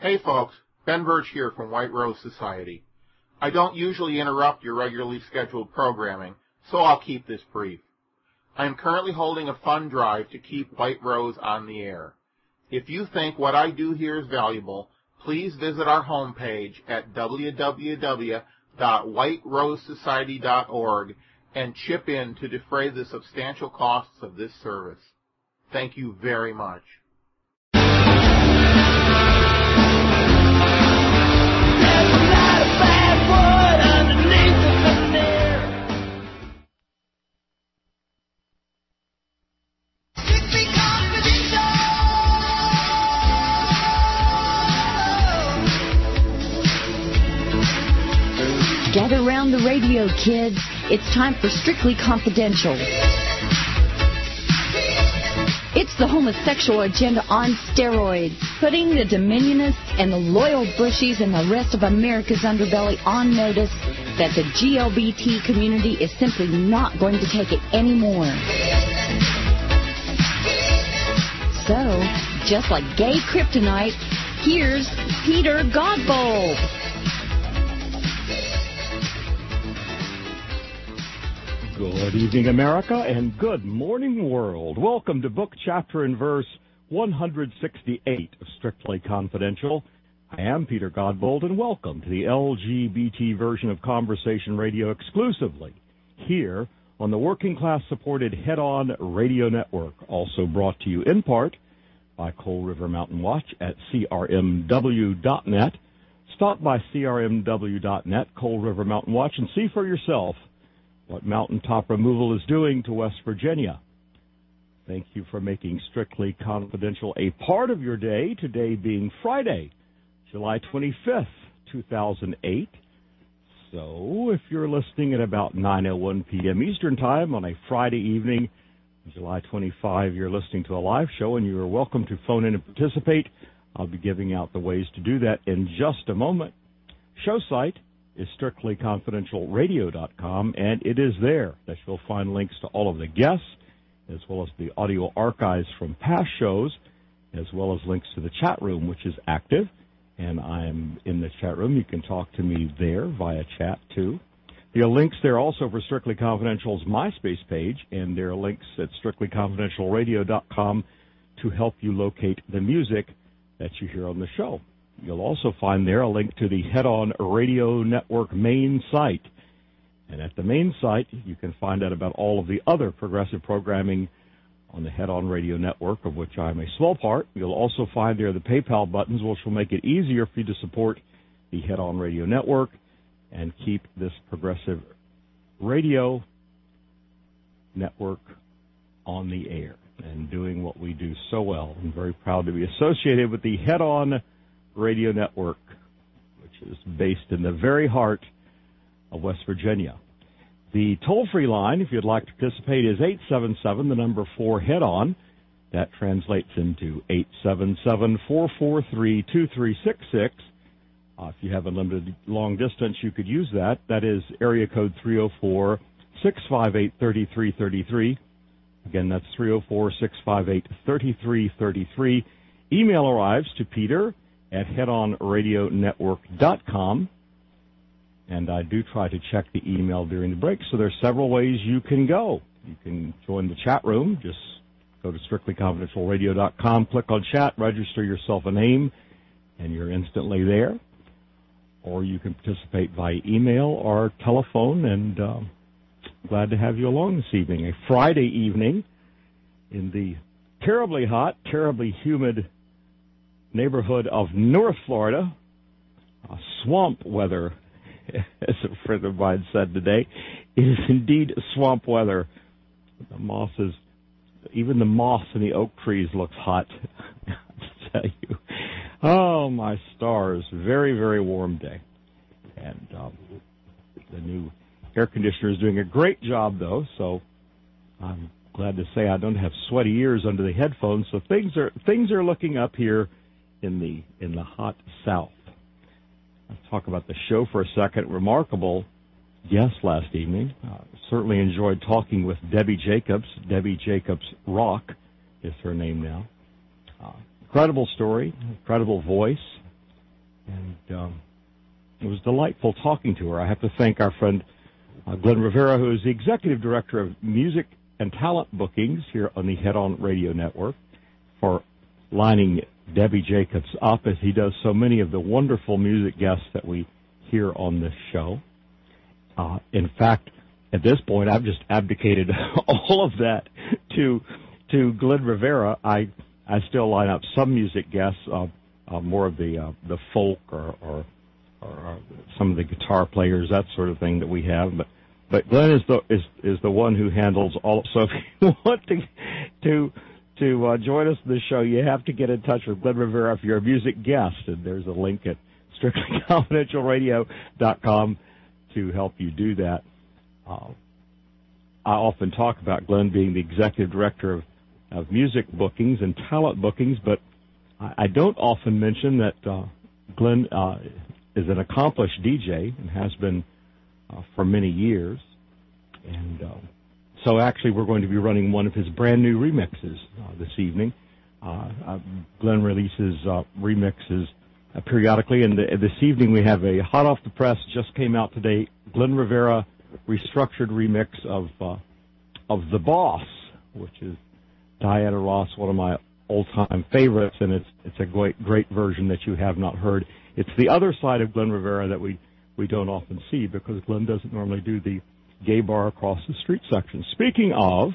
Hey folks, Ben Birch here from White Rose Society. I don't usually interrupt your regularly scheduled programming, so I'll keep this brief. I am currently holding a fund drive to keep White Rose on the air. If you think what I do here is valuable, please visit our homepage at www.whiterosesociety.org and chip in to defray the substantial costs of this service. Thank you very much. Gather around the radio, kids. It's time for Strictly Confidential. It's the homosexual agenda on steroids, putting the Dominionists and the loyal Bushies and the rest of America's underbelly on notice that the GLBT community is simply not going to take it anymore. So, just like gay kryptonite, here's Peter Godbold. Good evening, America, and good morning, world. Welcome to Book, Chapter, and Verse 168 of Strictly Confidential. I am Peter Godbold, and welcome to the LGBT version of Conversation Radio exclusively here on the working-class-supported Head-On Radio Network, also brought to you in part by Coal River Mountain Watch at crmw.net. Stop by crmw.net, Coal River Mountain Watch, and see for yourself what mountaintop removal is doing to West Virginia. Thank you for making Strictly Confidential a part of your day, today being Friday, July 25th, 2008. So if you're listening at about 9:01 p.m. Eastern Time on a Friday evening, July 25, you're listening to a live show, and you are welcome to phone in and participate. I'll be giving out the ways to do that in just a moment. Show site is strictlyconfidentialradio.com, and it is there that you'll find links to all of the guests, as well as the audio archives from past shows, as well as links to the chat room, which is active, and I'm in the chat room. You can talk to me there via chat, too. There are links there also for Strictly Confidential's MySpace page, and there are links at strictlyconfidentialradio.com to help you locate the music that you hear on the show. You'll also find there a link to the Head-On Radio Network main site. And at the main site, you can find out about all of the other progressive programming on the Head-On Radio Network, of which I'm a small part. You'll also find there the PayPal buttons, which will make it easier for you to support the Head-On Radio Network and keep this progressive radio network on the air and doing what we do so well. I'm very proud to be associated with the Head-On Radio Network, which is based in the very heart of West Virginia. The toll-free line, if you'd like to participate, is 877, the number 4, Head-On. That translates into 877-443-2366. If you have a limited long distance, you could use that. That is area code 304-658-3333. Again, that's 304-658-3333. Email arrives to Peter at headonradionetwork.com. And I do try to check the email during the break, so there's several ways you can go. You can join the chat room. Just go to strictlyconfidentialradio.com, click on chat, register yourself a name, and you're instantly there. Or you can participate via email or telephone, and glad to have you along this evening. A Friday evening in the terribly hot, terribly humid neighborhood of North Florida, swamp weather, as a friend of mine said today. It is indeed swamp weather. The moss is, even the moss in the oak trees looks hot, to tell you. Oh, my stars. Very, very warm day. And the new air conditioner is doing a great job, though, so I'm glad to say I don't have sweaty ears under the headphones, so things are looking up here in the hot South. Let's talk about the show for a second. Remarkable guest last evening. Certainly enjoyed talking with Debbie Jacobs. Debbie Jacobs Rock is her name now. Incredible story, incredible voice, it was delightful talking to her. I have to thank our friend Glenn Rivera, who is the Executive Director of Music and Talent Bookings here on the Head On Radio Network, for lining Debbie Jacobs up, as he does so many of the wonderful music guests that we hear on this show. In fact, at this point, I've just abdicated all of that to Glenn Rivera. I still line up some music guests, more of the folk or some of the guitar players, that sort of thing that we have. But Glenn is the one who handles all. So if you want to join us in the show, you have to get in touch with Glenn Rivera if you're a music guest, and there's a link at strictlyconfidentialradio.com to help you do that. I often talk about Glenn being the Executive Director of Music Bookings and Talent Bookings, but I don't often mention that Glenn is an accomplished DJ and has been for many years. And so actually we're going to be running one of his brand new remixes this evening. Glenn releases remixes periodically, and this evening we have a hot off the press, just came out today, Glenn Rivera restructured remix of The Boss, which is Diana Ross, one of my old-time favorites, and it's a great version that you have not heard. It's the other side of Glenn Rivera that we don't often see, because Glenn doesn't normally do the Gay Bar Across the Street section. Speaking of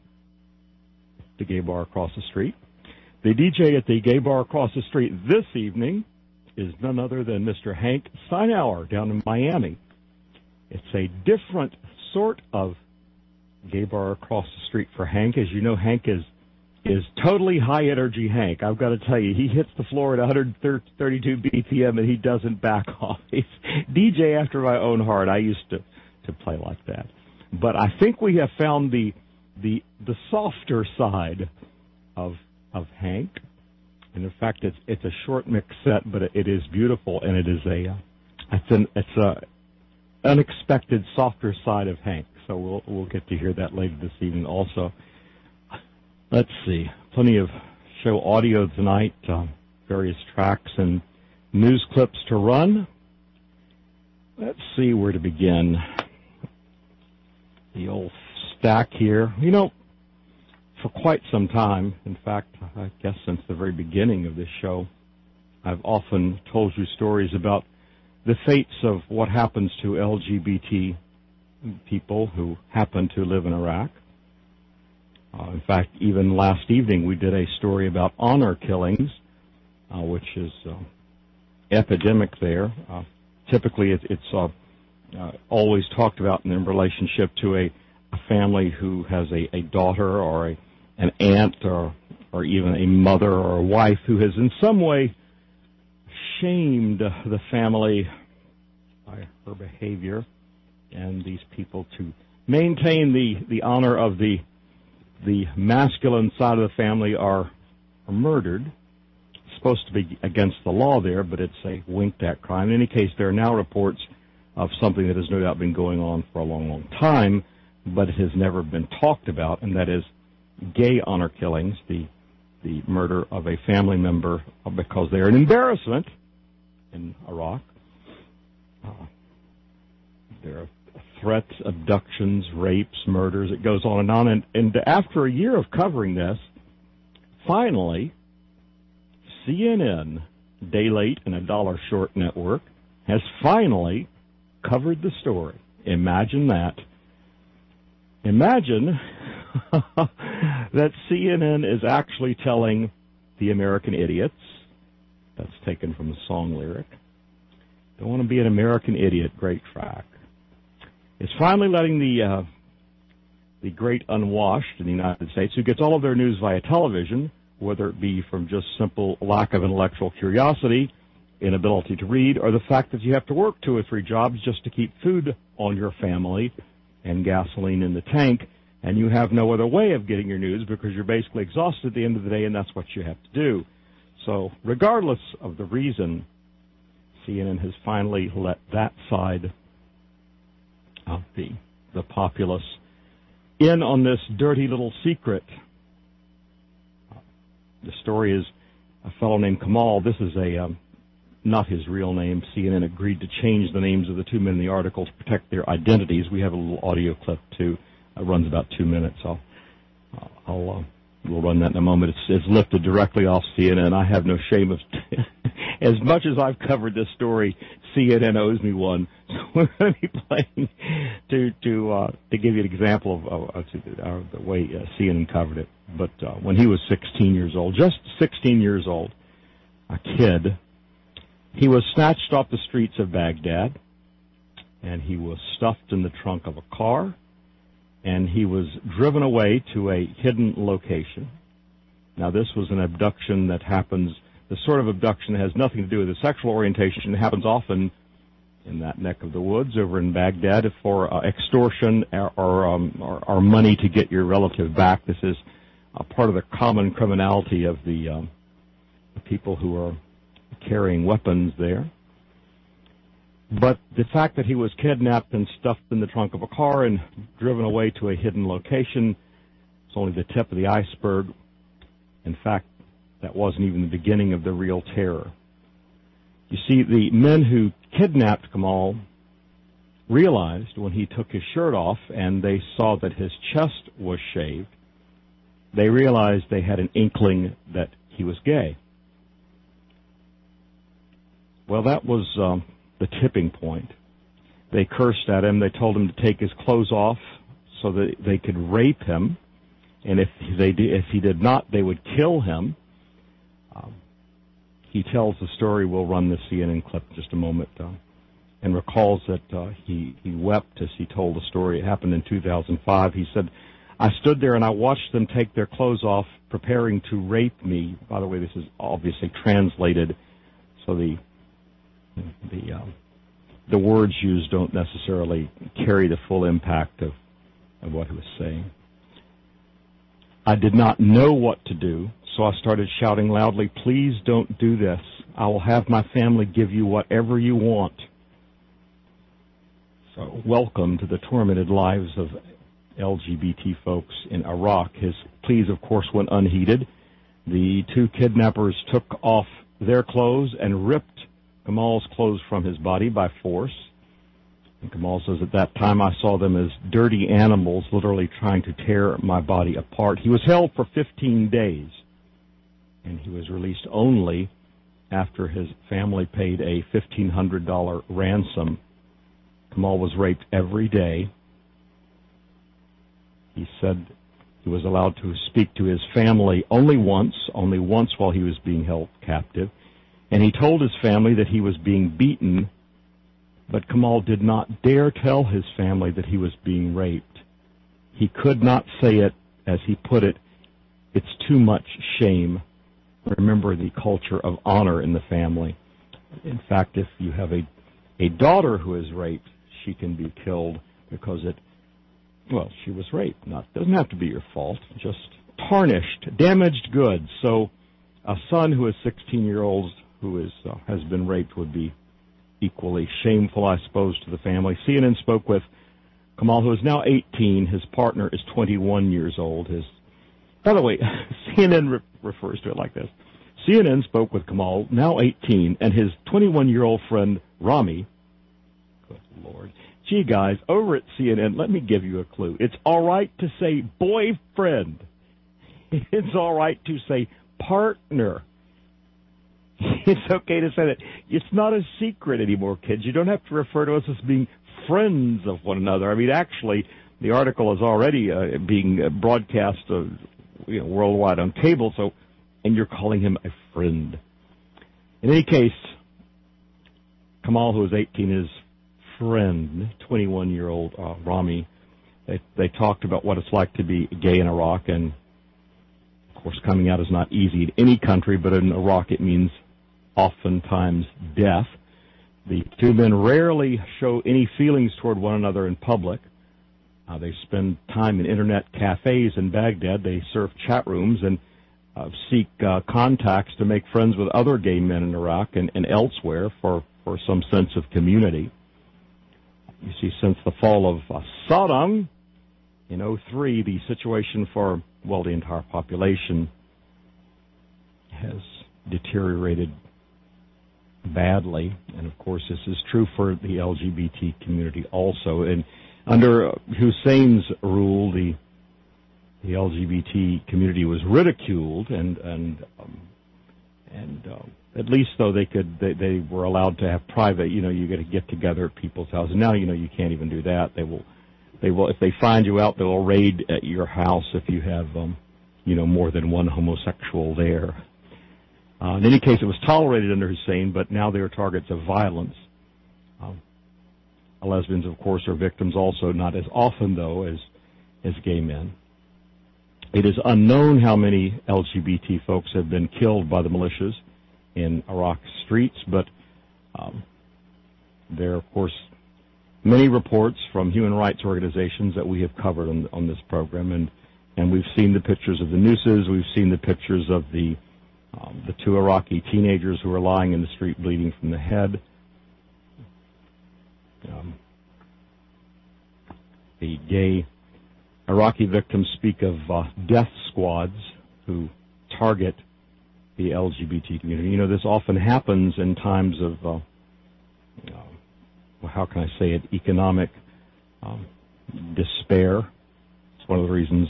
the Gay Bar Across the Street, the DJ at the Gay Bar Across the Street this evening is none other than Mr. Hank Steinauer down in Miami. It's a different sort of Gay Bar Across the Street for Hank. As you know, Hank is totally high-energy Hank. I've got to tell you, he hits the floor at 132 BPM, and he doesn't back off. He's DJ after my own heart. I used to play like that. But I think we have found the softer side of Hank. And in fact, it's a short mix set, but it is beautiful, and it's a unexpected softer side of Hank. So we'll get to hear that later this evening also. Let's see. Plenty of show audio tonight, various tracks and news clips to run. Let's see where to begin. The old stack here. You know, for quite some time, in fact, I guess since the very beginning of this show, I've often told you stories about the fates of what happens to LGBT people who happen to live in Iraq. In fact, even last evening we did a story about honor killings, which is epidemic there. Typically, it's always talked about in relationship to a family who has a daughter or an aunt or even a mother or a wife who has in some way shamed the family by her behavior, and these people, to maintain the honor of the masculine side of the family, are murdered. It's supposed to be against the law there, but it's a winked at crime. In any case, there are now reports of something that has no doubt been going on for a long, long time, but it has never been talked about, and that is gay honor killings, the murder of a family member because they're an embarrassment in Iraq. There are threats, abductions, rapes, murders. It goes on and on. And after a year of covering this, finally, CNN, day late and a dollar short network, has finally covered the story. Imagine that. Imagine that CNN is actually telling the American idiots, that's taken from the song lyric, don't want to be an American idiot, great track, is finally letting the great unwashed in the United States, who gets all of their news via television, whether it be from just simple lack of intellectual curiosity, inability to read, or the fact that you have to work 2 or 3 jobs just to keep food on your family and gasoline in the tank, and you have no other way of getting your news because you're basically exhausted at the end of the day, and that's what you have to do. So regardless of the reason, CNN has finally let that side of the populace in on this dirty little secret. The story is a fellow named Kamal. This is a not his real name. CNN agreed to change the names of the two men in the article to protect their identities. We have a little audio clip, too. It runs about 2 minutes. We'll run that in a moment. It's lifted directly off CNN. I have no shame of as much as I've covered this story, CNN owes me one. So we're going to be playing to give you an example of the way CNN covered it. But when he was 16 years old, just 16 years old, a kid, he was snatched off the streets of Baghdad, and he was stuffed in the trunk of a car, and he was driven away to a hidden location. Now, this was an abduction that happens, the sort of abduction that has nothing to do with the sexual orientation. It happens often in that neck of the woods over in Baghdad for extortion or money to get your relative back. This is part of the common criminality of the people who are carrying weapons there. But the fact that he was kidnapped and stuffed in the trunk of a car and driven away to a hidden location is only the tip of the iceberg. In fact, that wasn't even the beginning of the real terror. You see, the men who kidnapped Kamal realized when he took his shirt off and they saw that his chest was shaved, they realized they had an inkling that he was gay. Well, that was the tipping point. They cursed at him. They told him to take his clothes off so that they could rape him, and if he did not, they would kill him. He tells the story. We'll run the CNN clip in just a moment, and recalls that he wept as he told the story. It happened in 2005. He said, "I stood there and I watched them take their clothes off, preparing to rape me." By the way, this is obviously translated, so the words used don't necessarily carry the full impact of what he was saying. "I did not know what to do, so I started shouting loudly, 'Please don't do this. I will have my family give you whatever you want.'" So welcome to the tormented lives of LGBT folks in Iraq. His pleas, of course, went unheeded. The two kidnappers took off their clothes and ripped Kamal's clothes from his body by force. And Kamal says, "At that time I saw them as dirty animals literally trying to tear my body apart." He was held for 15 days, and he was released only after his family paid a $1,500 ransom. Kamal was raped every day. He said he was allowed to speak to his family only once while he was being held captive. And he told his family that he was being beaten, but Kamal did not dare tell his family that he was being raped. He could not say it, as he put it, "It's too much shame." Remember the culture of honor in the family. In fact, if you have a daughter who is raped, she can be killed because she was raped. Doesn't have to be your fault, just tarnished, damaged goods. So a son who is 16-year-old who has been raped would be equally shameful, I suppose, to the family. CNN spoke with Kamal, who is now 18. His partner is 21 years old. By the way, CNN refers to it like this. CNN spoke with Kamal, now 18, and his 21-year-old friend, Rami. Good Lord. Gee, guys, over at CNN, let me give you a clue. It's all right to say boyfriend. It's all right to say partner. It's okay to say that. It's not a secret anymore, kids. You don't have to refer to us as being friends of one another. I mean, actually, the article is already being broadcast worldwide on cable, and you're calling him a friend. In any case, Kamal, who is 18, his friend, 21-year-old Rami, they talked about what it's like to be gay in Iraq, and, of course, coming out is not easy in any country, but in Iraq it means oftentimes death. The two men rarely show any feelings toward one another in public. They spend time in internet cafes in Baghdad. They surf chat rooms and seek contacts to make friends with other gay men in Iraq and elsewhere for some sense of community. You see, since the fall of Saddam in 2003, the situation for, the entire population has deteriorated badly. And, of course, this is true for the LGBT community also. And under Hussein's rule, the LGBT community was ridiculed, and at least though they were allowed to have private, you got to get together at people's houses. Now, you can't even do that. They will, if they find you out, they will raid at your house if you have, more than one homosexual there. In any case, it was tolerated under Hussein, but now they are targets of violence. Lesbians, of course, are victims also, not as often, though, as gay men. It is unknown how many LGBT folks have been killed by the militias in Iraq streets, but there are, of course, many reports from human rights organizations that we have covered on this program, and we've seen the pictures of the nooses, we've seen the pictures of the two Iraqi teenagers who are lying in the street bleeding from the head. The gay Iraqi victims speak of death squads who target the LGBT community. This often happens in times of, how can I say it, economic despair. It's one of the reasons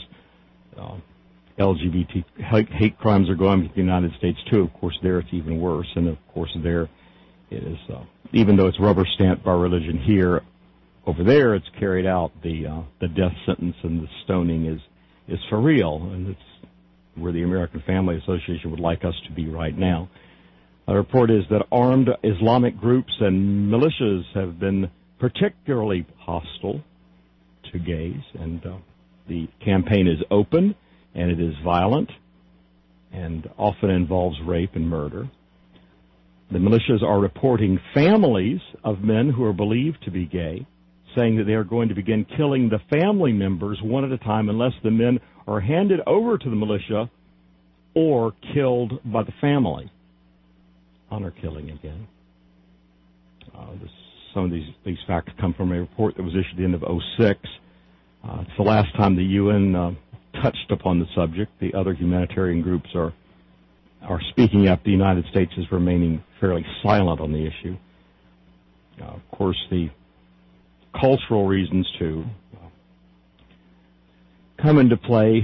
LGBT hate crimes are going to the United States, too. Of course, there it's even worse. And, of course, there it is, even though it's rubber stamped by religion here, over there it's carried out. The death sentence and the stoning is for real, and it's where the American Family Association would like us to be right now. A report is that armed Islamic groups and militias have been particularly hostile to gays, and the campaign is open, and it is violent, and often involves rape and murder. The militias are reporting families of men who are believed to be gay, saying that they are going to begin killing the family members one at a time unless the men are handed over to the militia or killed by the family. Honor killing again. Some of these facts come from a report that was issued at the end of 2006. It's the last time the UN touched upon the subject. The other humanitarian groups are speaking up. The United States is remaining fairly silent on the issue. Of course, the cultural reasons, too, come into play.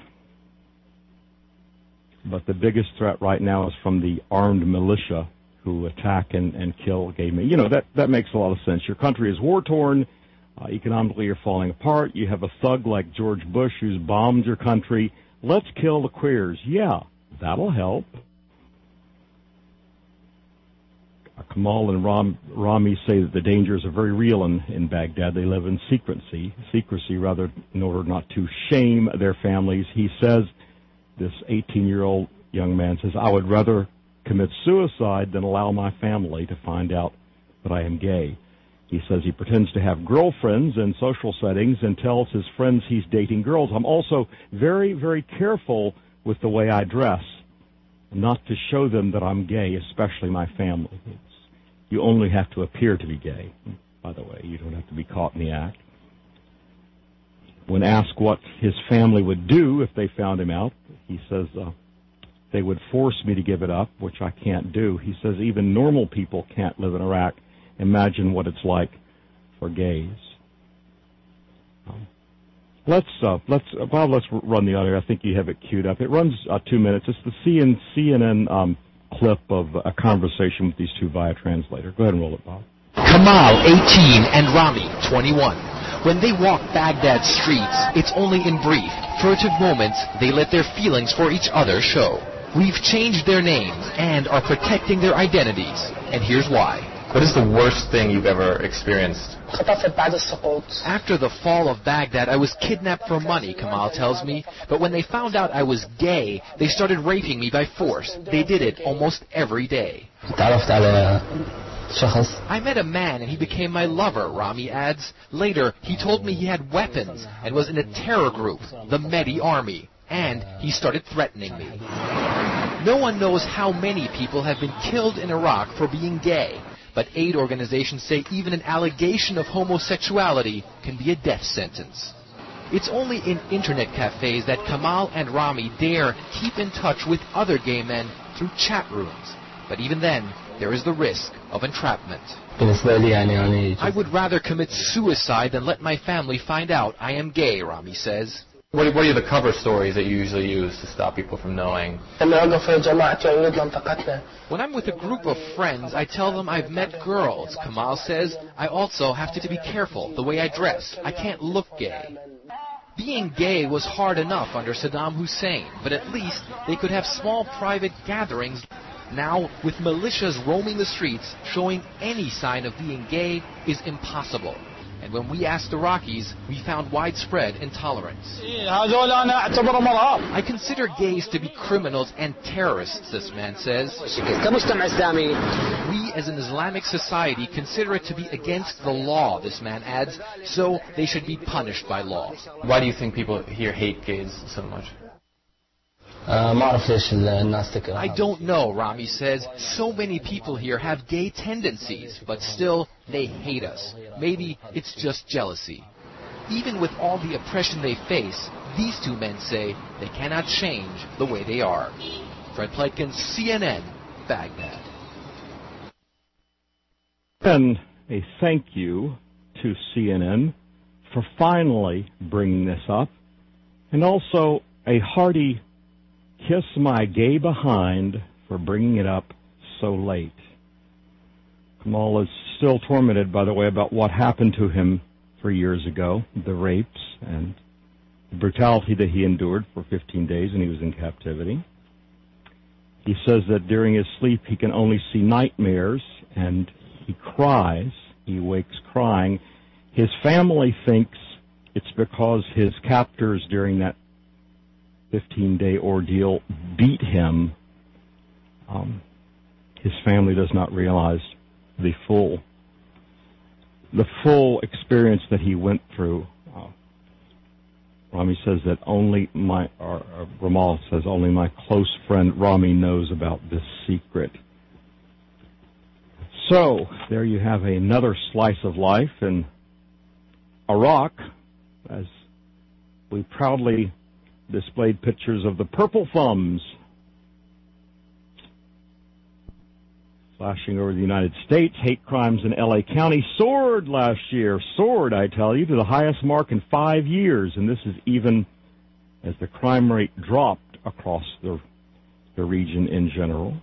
But the biggest threat right now is from the armed militia who attack and kill gay men. That makes a lot of sense. Your country is war-torn. Economically, you're falling apart. You have a thug like George Bush who's bombed your country. Let's kill the queers. Yeah, that'll help. Kamal and Rami say that the dangers are very real in Baghdad. They live in secrecy, in order not to shame their families. He says, this 18-year-old young man says, I would rather commit suicide than allow my family to find out that I am gay. He says he pretends to have girlfriends in social settings and tells his friends he's dating girls. I'm also very, very careful with the way I dress, not to show them that I'm gay, especially my family. You only have to appear to be gay, by the way. You don't have to be caught in the act. When asked what his family would do if they found him out, he says they would force me to give it up, which I can't do. He says even normal people can't live in Iraq. Imagine what it's like for gays. Let's run the audio. I think you have it queued up. It runs 2 minutes. It's the CNN clip of a conversation with these two via translator. Go ahead and roll it, Bob. Kamal, 18, and Rami, 21. When they walk Baghdad's streets, it's only in brief, furtive moments they let their feelings for each other show. We've changed their names and are protecting their identities. And here's why. What is the worst thing you've ever experienced? After the fall of Baghdad, I was kidnapped for money, Kamal tells me. But when they found out I was gay, they started raping me by force. They did it almost every day. I met a man and he became my lover, Rami adds. Later, he told me he had weapons and was in a terror group, the Mehdi Army. And he started threatening me. No one knows how many people have been killed in Iraq for being gay. But aid organizations say even an allegation of homosexuality can be a death sentence. It's only in internet cafes that Kamal and Rami dare keep in touch with other gay men through chat rooms. But even then, there is the risk of entrapment. I would rather commit suicide than let my family find out I am gay, Rami says. What are the cover stories that you usually use to stop people from knowing? When I'm with a group of friends, I tell them I've met girls. Kamal says, I also have to be careful the way I dress. I can't look gay. Being gay was hard enough under Saddam Hussein, but at least they could have small private gatherings. Now, with militias roaming the streets, showing any sign of being gay is impossible. And when we asked Iraqis, we found widespread intolerance. I consider gays to be criminals and terrorists, this man says. We as an Islamic society consider it to be against the law, this man adds, so they should be punished by law. Why do you think people here hate gays so much? I don't know, Rami says. So many people here have gay tendencies, but still, they hate us. Maybe it's just jealousy. Even with all the oppression they face, these two men say they cannot change the way they are. Fred Pleitkin, CNN, Baghdad. And a thank you to CNN for finally bringing this up, and also a hearty kiss my gay behind for bringing it up so late. Kamal is still tormented, by the way, about what happened to him 3 years ago, the rapes and the brutality that he endured for 15 days when he was in captivity. He says that during his sleep he can only see nightmares, and he cries. He wakes crying. His family thinks it's because his captors during that 15-day ordeal beat him. His family does not realize the full experience that he went through. Rami says that Ramal says only my close friend Rami knows about this secret. So there you have another slice of life in Iraq, as we proudly displayed pictures of the purple thumbs flashing over the United States. Hate crimes in L.A. County soared last year. Soared, I tell you, to the highest mark in 5 years. And this is even as the crime rate dropped across the region in general.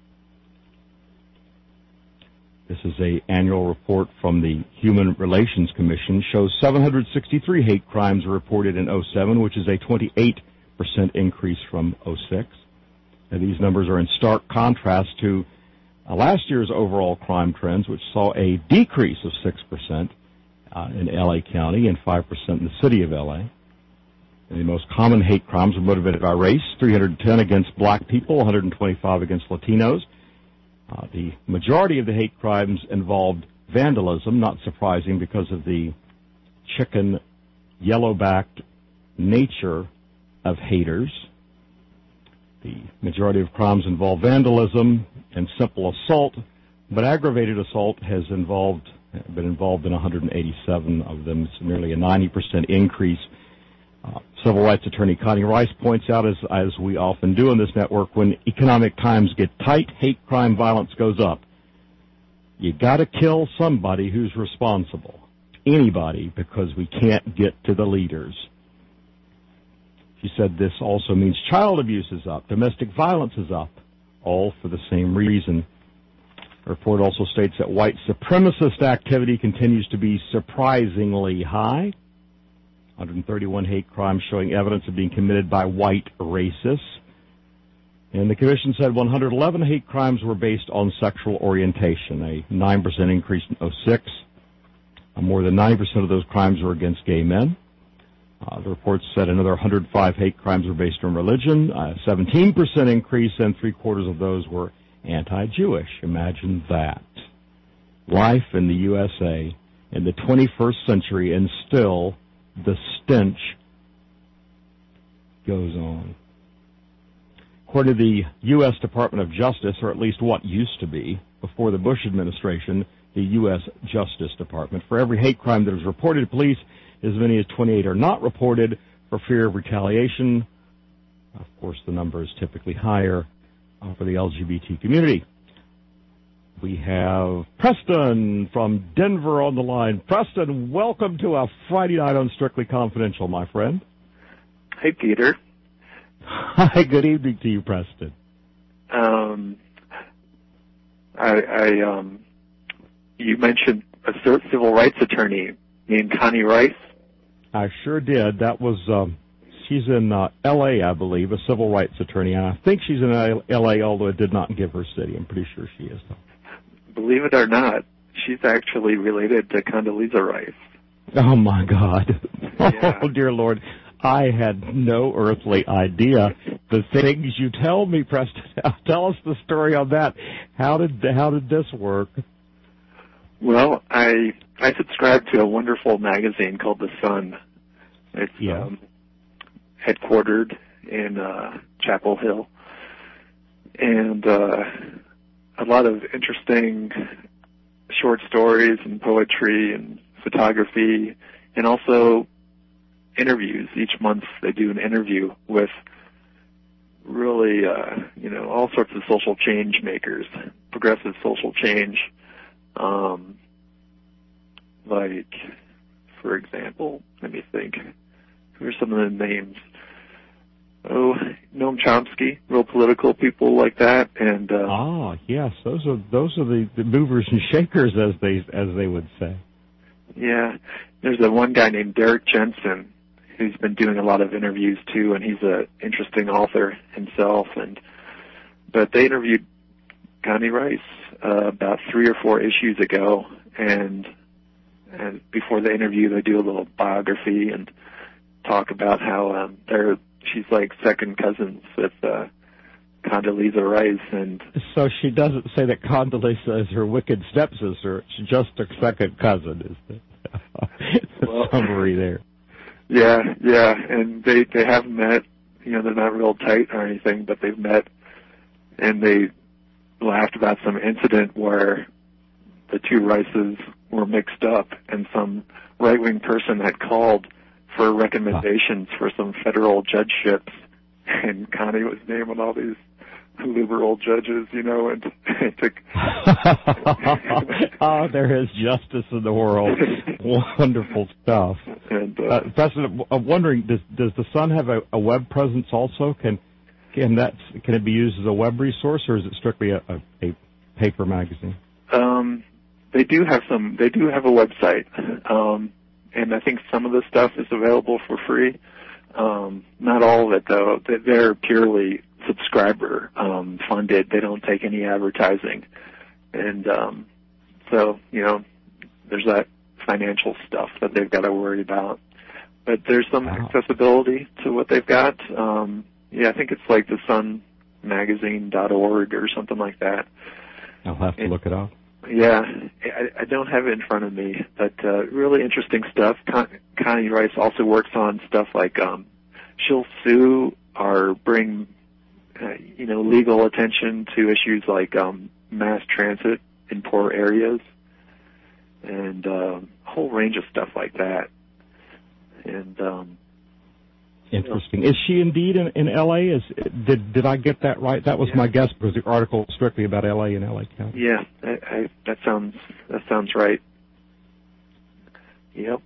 This is an annual report from the Human Relations Commission. Shows 763 hate crimes were reported in 2007, which is a 28% increase from 2006. And these numbers are in stark contrast to last year's overall crime trends, which saw a decrease of 6% in L.A. County and 5% in the city of L.A. And the most common hate crimes were motivated by race, 310 against black people, 125 against Latinos. The majority of the hate crimes involved vandalism, not surprising because of the chicken, yellow-backed nature of haters. The majority of crimes involve vandalism and simple assault, but aggravated assault has been involved in 187 of them. It's nearly a 90% increase. Civil rights attorney Connie Rice points out, as we often do on this network, when economic times get tight, hate crime violence goes up. You got to kill somebody who's responsible, anybody, because we can't get to the leaders. She said this also means child abuse is up, domestic violence is up, all for the same reason. The report also states that white supremacist activity continues to be surprisingly high. 131 hate crimes showing evidence of being committed by white racists. And the commission said 111 hate crimes were based on sexual orientation, a 9% increase in 2006. More than 90% of those crimes were against gay men. The report said another 105 hate crimes were based on religion, a 17% increase, and 3/4 of those were anti-Jewish. Imagine that. Life in the USA in the 21st century, and still the stench goes on. According to the U.S. Department of Justice, or at least what used to be, before the Bush administration, the U.S. Justice Department, for every hate crime that is reported to police, as many as 28 are not reported for fear of retaliation. Of course, the number is typically higher for the LGBT community. We have Preston from Denver on the line. Preston, welcome to a Friday night on Strictly Confidential, my friend. Hey, Peter. Hi, good evening to you, Preston. You mentioned a civil rights attorney named Connie Rice. I sure did. That was, she's in L.A., I believe, a civil rights attorney. And I think she's in L.A., although it did not give her city. I'm pretty sure she is, though. Believe it or not, she's actually related to Condoleezza Rice. Oh, my God. Yeah. Oh, dear Lord. I had no earthly idea. The things you tell me, Preston. Tell us the story on that. How did this work? Well, I subscribe to a wonderful magazine called The Sun. It's headquartered in Chapel Hill. And a lot of interesting short stories and poetry and photography, and also interviews. Each month they do an interview with really, all sorts of social change makers, progressive social change. Like, for example, let me think. Who are some of the names? Oh, Noam Chomsky, real political people like that, and yes, those are the movers and shakers, as they would say. Yeah, there's one guy named Derek Jensen who's been doing a lot of interviews too, and he's an interesting author himself. But they interviewed Connie Rice about 3 or 4 issues ago, and before the interview, they do a little biography and talk about how she's like second cousins with Condoleezza Rice. And so she doesn't say that Condoleezza is her wicked stepsister. It's just a second cousin, is the summary there. Yeah, and they have met. They're not real tight or anything, but they've met, and they laughed about some incident where the two Rices were mixed up, and some right-wing person had called for recommendations for some federal judgeships, and Connie was naming all these liberal judges, and it took... Oh, there is justice in the world. Wonderful stuff. And, President, I'm wondering, does the Sun have a web presence also? Can it be used as a web resource, or is it strictly a paper magazine? They do have a website, and I think some of the stuff is available for free. Not all of it, though. They're purely subscriber funded. They don't take any advertising, and so there's that financial stuff that they've got to worry about. But there's some accessibility to what they've got. I think it's like the sunmagazine.org or something like that. I'll have to look it up. Yeah, I don't have it in front of me, but really interesting stuff. Connie Rice also works on stuff like she'll sue or bring legal attention to issues like mass transit in poor areas, and a whole range of stuff like that. And interesting. Is she indeed in L.A.? Did I get that right? That was my guess, because the article was strictly about L.A. and L.A. County. Yeah, that sounds right. Yep.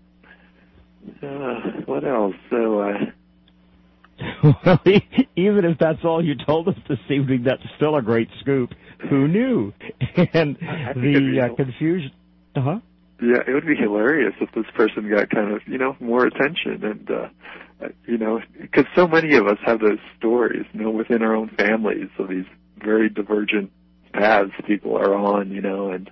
What else? So. Well, even if that's all you told us this evening, that's still a great scoop. Who knew? And the confusion. Yeah, it would be hilarious if this person got kind of, more attention, and, because so many of us have those stories, within our own families of these very divergent paths people are on, and,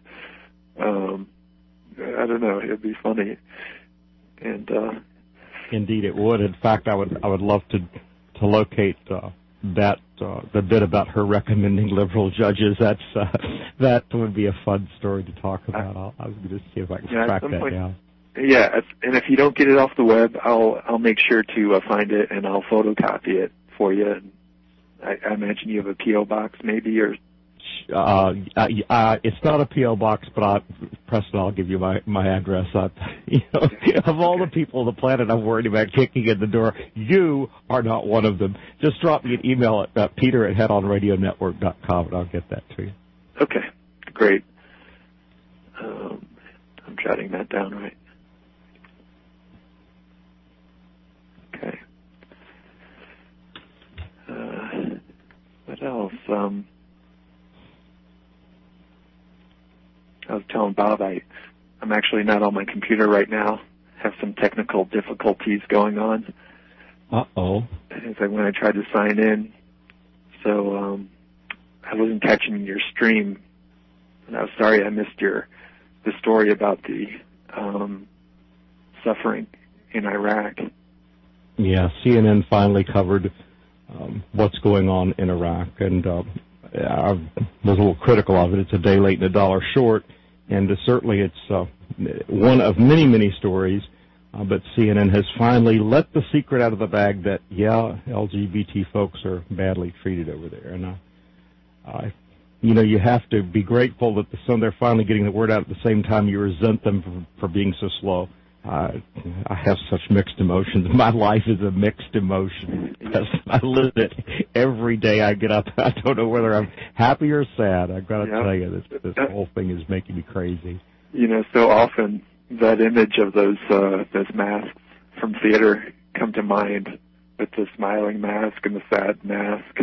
I don't know, it'd be funny. And, indeed it would. In fact, I would love to locate, the bit about her recommending liberal judges. That would be a fun story to talk about. I was going to see if I can track that down. Yeah, and if you don't get it off the web, I'll make sure to find it, and I'll photocopy it for you. And I imagine you have a P.O. box, maybe, or. It's not a P.O. box, but Preston, I'll give you my address. Of all the people on the planet I'm worried about kicking in the door, you are not one of them. Just drop me an email at peter@headonradionetwork.com, and I'll get that to you. Okay, great. jotting that down right. Okay. What else? I was telling Bob I'm actually not on my computer right now. Have some technical difficulties going on. Uh-oh. When I tried to sign in, so I wasn't catching your stream, and I was sorry I missed the story about the suffering in Iraq. Yeah, CNN finally covered what's going on in Iraq, and I was a little critical of it. It's a day late and a dollar short, and certainly it's one of many, many stories, but CNN has finally let the secret out of the bag that, yeah, LGBT folks are badly treated over there. And, you have to be grateful that they're finally getting the word out at the same time you resent them for being so slow. I have such mixed emotions. My life is a mixed emotion. I live it every day I get up. I don't know whether I'm happy or sad. I've got to tell you, this whole thing is making me crazy. So often that image of those masks from theater come to mind, with the smiling mask and the sad mask.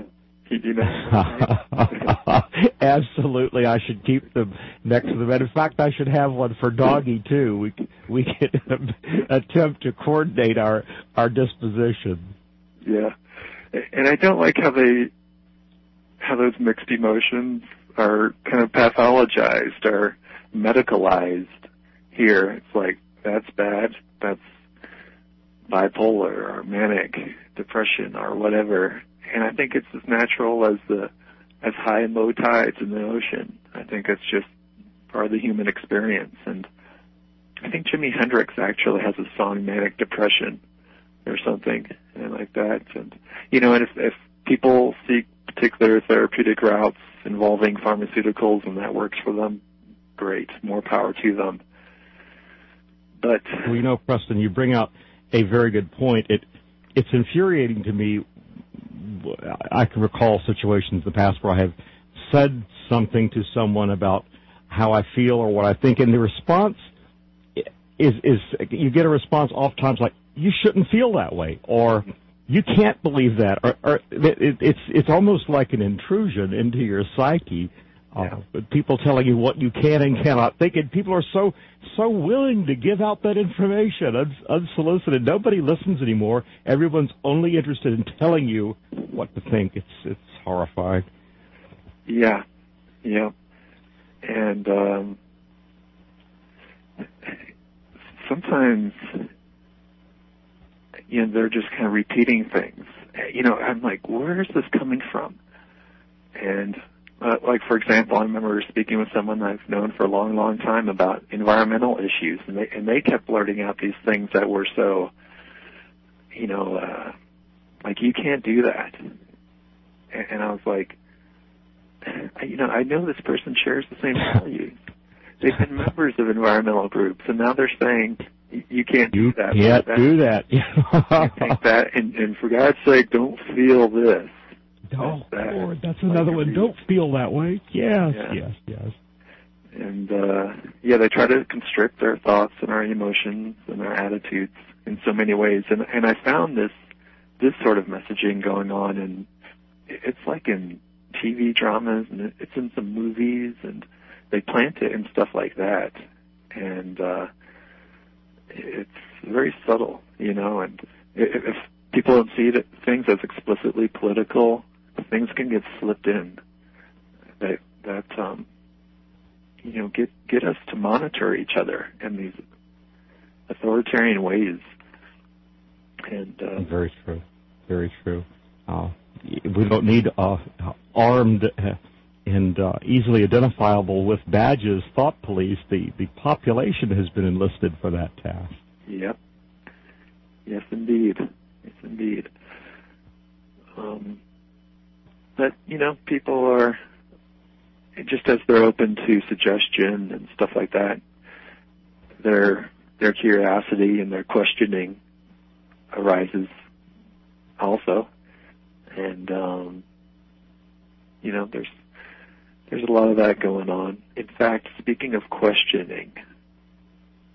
Absolutely, I should keep them next to them. And in fact, I should have one for Doggy too. We can attempt to coordinate our disposition. Yeah, and I don't like how those mixed emotions are kind of pathologized or medicalized here. It's like, that's bad, that's bipolar or manic depression or whatever. And I think it's as natural as high and low tides in the ocean. I think it's just part of the human experience. And I think Jimi Hendrix actually has a song, Manic Depression or something like that. And, and if people seek particular therapeutic routes involving pharmaceuticals and that works for them, great, more power to them. But well, Preston, you bring out a very good point. It's infuriating to me. I can recall situations in the past where I have said something to someone about how I feel or what I think, and the response is you get a response oftentimes like, you shouldn't feel that way, or you can't believe that, or it's almost like an intrusion into your psyche. People telling you what you can and cannot think, and people are so willing to give out that information unsolicited. Nobody listens anymore. Everyone's only interested in telling you what to think. It's horrifying. Yeah. And sometimes they're just kind of repeating things. I'm like, where is this coming from? And like, for example, I remember speaking with someone I've known for a long, long time about environmental issues, and they kept blurting out these things that were so, like, you can't do that. And I was like, I know this person shares the same values. They've been members of environmental groups, and now they're saying, you can't do that. You can't do that. You think that, and for God's sake, don't feel this. Oh, Lord, that's another one. Don't feel that way. Yes. And, they try to constrict our thoughts and our emotions and our attitudes in so many ways. And I found this sort of messaging going on, and it's like in TV dramas, and it's in some movies, and they plant it and stuff like that. And it's very subtle, and if people don't see things as explicitly political, things can get slipped in that get us to monitor each other in these authoritarian ways. And very true. We don't need armed and easily identifiable with badges thought police. The population has been enlisted for that task. Yep. Yes, indeed. But, people are, just as they're open to suggestion and stuff like that, their curiosity and their questioning arises also. And, there's a lot of that going on. In fact, speaking of questioning,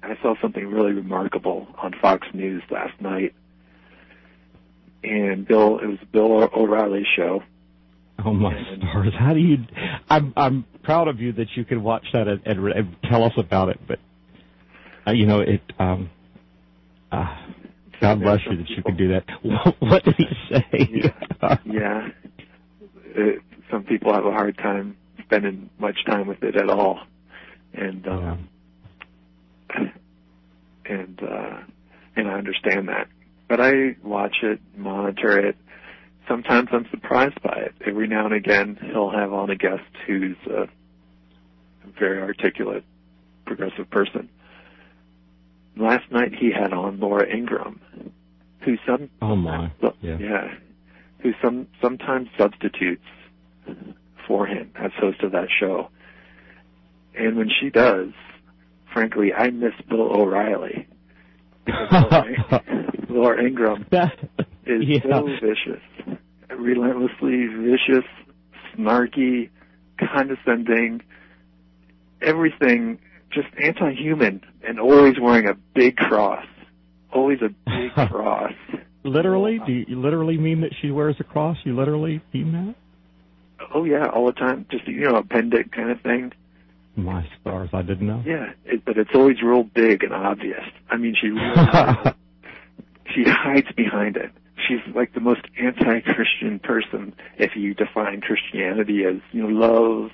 I saw something really remarkable on Fox News last night. And it was Bill O'Reilly's show. Oh my stars! How do you? I'm proud of you that you can watch that and tell us about it. But God bless you that you can do that. What did he say? Yeah. Some people have a hard time spending much time with it at all, and I understand that. But I watch it, monitor it. Sometimes I'm surprised by it. Every now and again, he'll have on a guest who's a very articulate, progressive person. Last night he had on Laura Ingraham, who sometimes substitutes for him as host of that show. And when she does, frankly, I miss Bill O'Reilly. Laura Ingraham is so vicious, relentlessly vicious, snarky, condescending, everything just anti-human, and always wearing a big cross. Always a big cross. Literally? Do you literally mean that she wears a cross? You literally mean that? Oh, yeah, all the time. Just, a pendant kind of thing. My stars, I didn't know. Yeah, but it's always real big and obvious. I mean, she really she hides behind it. She's like the most anti-Christian person if you define Christianity as, love,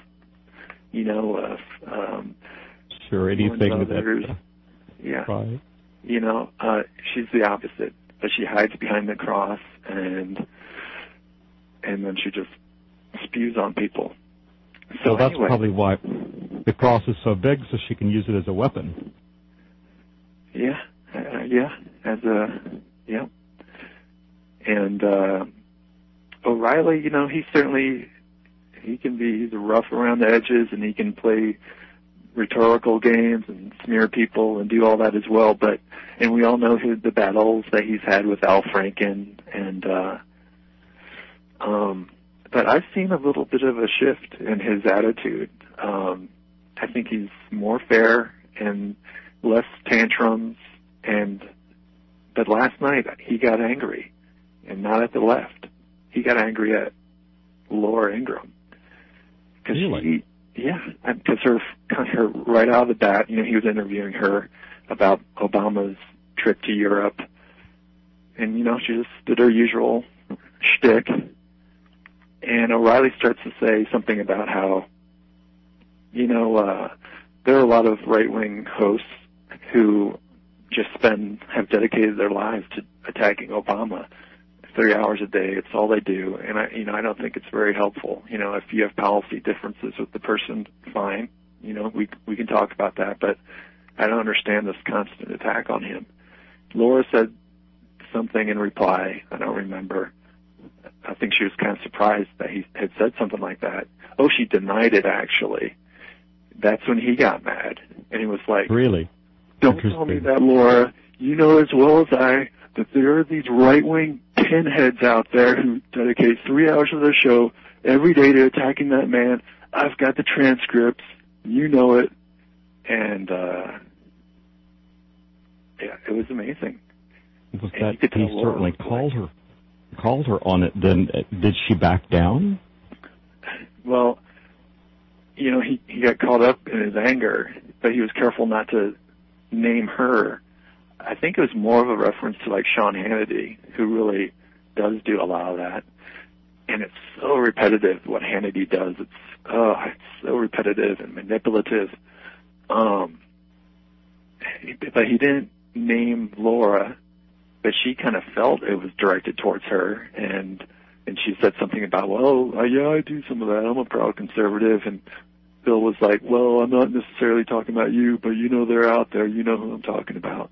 sure, anything that. Yeah. Right. She's the opposite, but she hides behind the cross and then she just spews on people. So that's anyway, probably why the cross is so big, so she can use it as a weapon. Yeah, And O'Reilly, he's rough around the edges, and he can play rhetorical games and smear people and do all that as well. And we all know the battles that he's had with Al Franken, but I've seen a little bit of a shift in his attitude. I think he's more fair and less tantrums. But last night he got angry, and not at the left. He got angry at Laura Ingraham because because her right out of the bat, he was interviewing her about Obama's trip to Europe, and she just did her usual shtick. And O'Reilly starts to say something about how, there are a lot of right-wing hosts who just have dedicated their lives to attacking Obama 3 hours a day. It's all they do. And I don't think it's very helpful. If you have policy differences with the person, fine. We can talk about that, but I don't understand this constant attack on him. Laura said something in reply. I don't remember. I think she was kind of surprised that he had said something like that. Oh, she denied it, actually. That's when he got mad. And he was like, really? Don't tell me that, Laura. You know as well as I that there are these right-wing pinheads out there who dedicate 3 hours of their show every day to attacking that man. I've got the transcripts. You know it. And, it was amazing. Was that he certainly called her on it. Then did she back down? Well, he got caught up in his anger, but he was careful not to name her. I think it was more of a reference to like Sean Hannity, who really does do a lot of that. And it's so repetitive what Hannity does. It's so repetitive and manipulative. But he didn't name Laura, but she kind of felt it was directed towards her, and she said something about, I do some of that. I'm a proud conservative. And Bill was like, well, I'm not necessarily talking about you, but they're out there. You know who I'm talking about.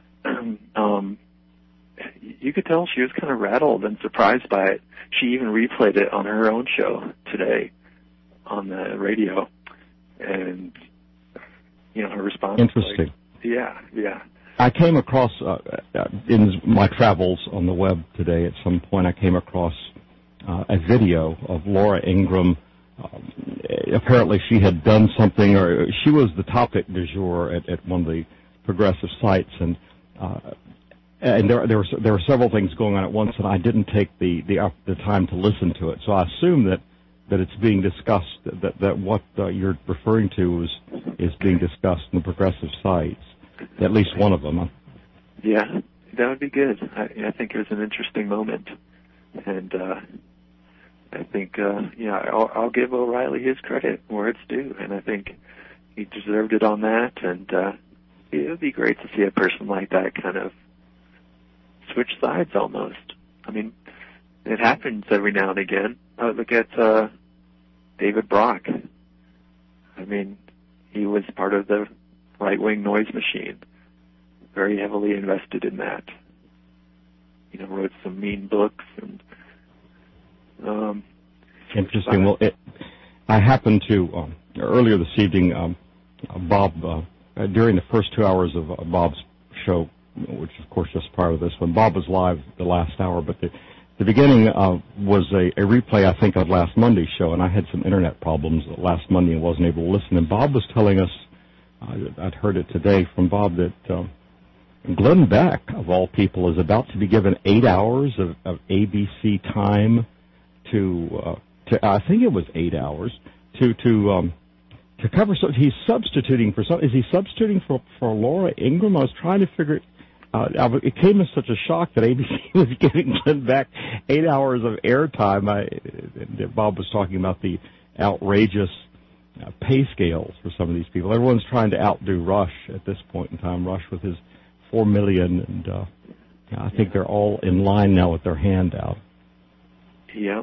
You could tell she was kind of rattled and surprised by it. She even replayed it on her own show today on the radio, and her response. Interesting. Was like, I came across in my travels on the web today. At some point, I came across a video of Laura Ingraham. Apparently, she had done something, or she was the topic du jour at one of the progressive sites, and there were several things going on at once, and I didn't take the time to listen to it. So I assume that it's being discussed, that what you're referring to is being discussed in the progressive sites, at least one of them. Yeah, that would be good. I think it was an interesting moment, and I think I'll give O'Reilly his credit where it's due, and I think he deserved it on that. And it would be great to see a person like that kind of switch sides almost. I mean, it happens every now and again. Look at David Brock. I mean, he was part of the right-wing noise machine, very heavily invested in that. You know, wrote some mean books and. Interesting. Well, I happened to earlier this evening, Bob, during the first 2 hours of Bob's show, which of course just prior to this one, Bob was live the last hour, but the beginning was a replay, I think, of last Monday's show, and I had some internet problems last Monday and wasn't able to listen. And Bob was telling us, I'd heard it today from Bob, that Glenn Beck, of all people, is about to be given 8 hours of ABC time to I think it was 8 hours to cover something. He's substituting for something. Is he substituting for Laura Ingraham? I was trying to figure it out. It came as such a shock that ABC was giving Glenn Beck 8 hours of airtime. Bob was talking about the outrageous pay scales for some of these people. Everyone's trying to outdo Rush at this point in time. Rush with his $4 million, and I think they're all in line now with their hand out. Yeah.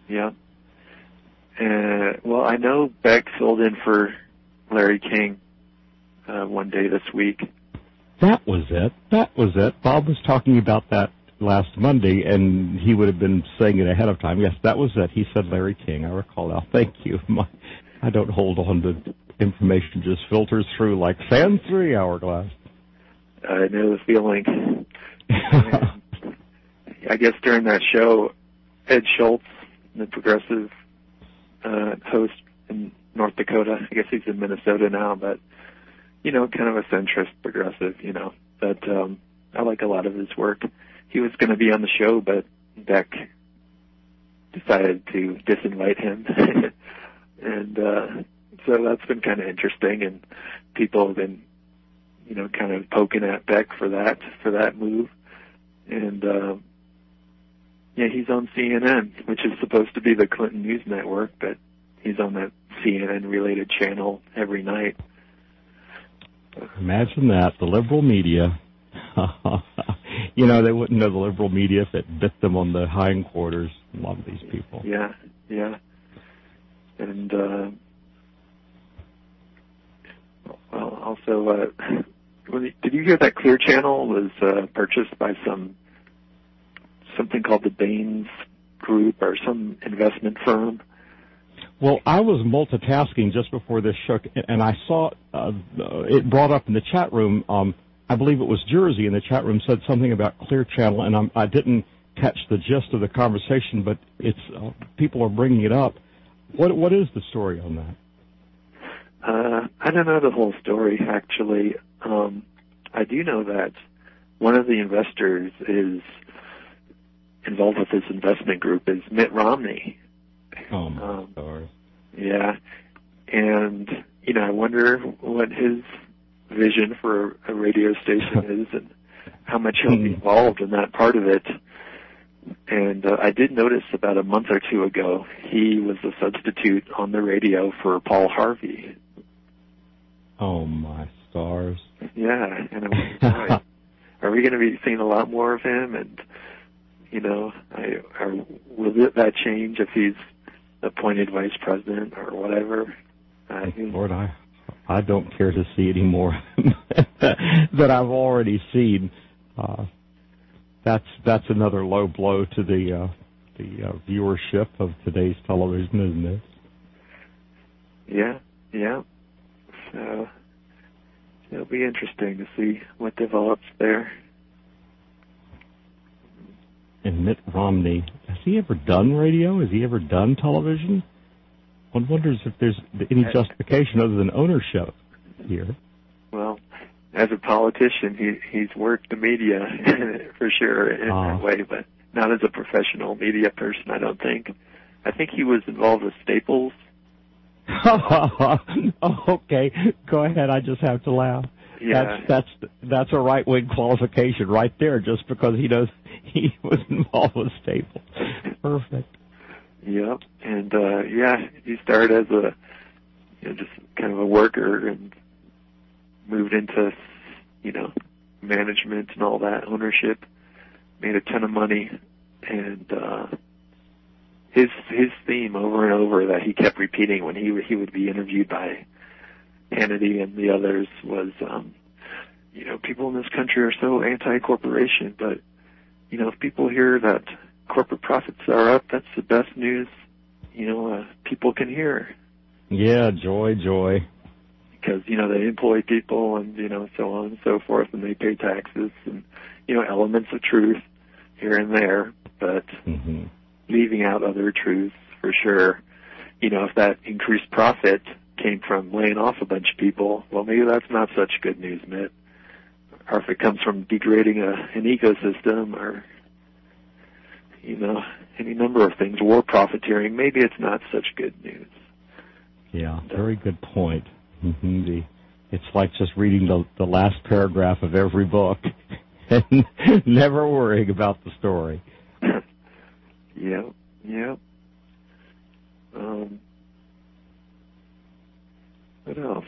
Well, I know Beck filled in for Larry King one day this week. That was it. Bob was talking about that last Monday, and he would have been saying it ahead of time. Yes, that was it. He said Larry King. I recall now. Thank you. I don't hold on to information, just filters through like sand through the hourglass. I know the feeling. I guess during that show, Ed Schultz, the progressive host in North Dakota, I guess he's in Minnesota now, but, you know, kind of a centrist progressive, you know, but I like a lot of his work. He was going to be on the show, but Beck decided to disinvite him. And so that's been kind of interesting, and people have been, you know, kind of poking at Beck for that move. And he's on CNN, which is supposed to be the Clinton News Network, but he's on that CNN-related channel every night. Imagine that, the liberal media. You know, they wouldn't know the liberal media if it bit them on the hindquarters, a lot of these people. Yeah. And, well, also, did you hear that Clear Channel was purchased by something called the Baines Group or some investment firm? Well, I was multitasking just before this show, and I saw it brought up in the chat room. I believe it was Jersey in the chat room said something about Clear Channel, and I didn't catch the gist of the conversation, but it's people are bringing it up. What is the story on that? I don't know the whole story, actually. I do know that one of the investors is involved with this investment group is Mitt Romney. Oh, my stars. Yeah. And, you know, I wonder what his vision for a radio station is and how much he'll be involved in that part of it. And I did notice about a month or two ago he was a substitute on the radio for Paul Harvey. Oh, my stars. Yeah. And I'm like, are we going to be seeing a lot more of him? And, you know, will that change if he's appointed vice president or whatever? Lord, I don't care to see any more that I've already seen. That's another low blow to the viewership of today's television, isn't it? Yeah. So it'll be interesting to see what develops there. And Mitt Romney, has he ever done radio? Has he ever done television? One wonders if there's any justification other than ownership here. Well, as a politician, politician. He's worked the media for sure in that way, but not as a professional media person, I don't think. I think he was involved with Staples. Okay, go ahead. I just have to laugh. Yeah. That's a right-wing qualification right there, just because he knows he was involved with Staples. Perfect. Yep. And he started as a just kind of a worker and moved into management and all that, ownership. Made a ton of money, and his theme over and over that he kept repeating when he would be interviewed by Hannity and the others was, people in this country are so anti-corporation, but, if people hear that corporate profits are up, that's the best news, people can hear. Yeah, joy. Because, they employ people and, so on and so forth, and they pay taxes and, elements of truth here and there, but leaving out other truths for sure. If that increased profit came from laying off a bunch of people, well, maybe that's not such good news, Mitt. Or if it comes from degrading an ecosystem or, any number of things, war profiteering, maybe it's not such good news. Yeah, very good point. It's like just reading the last paragraph of every book and never worrying about the story. Yep. What else?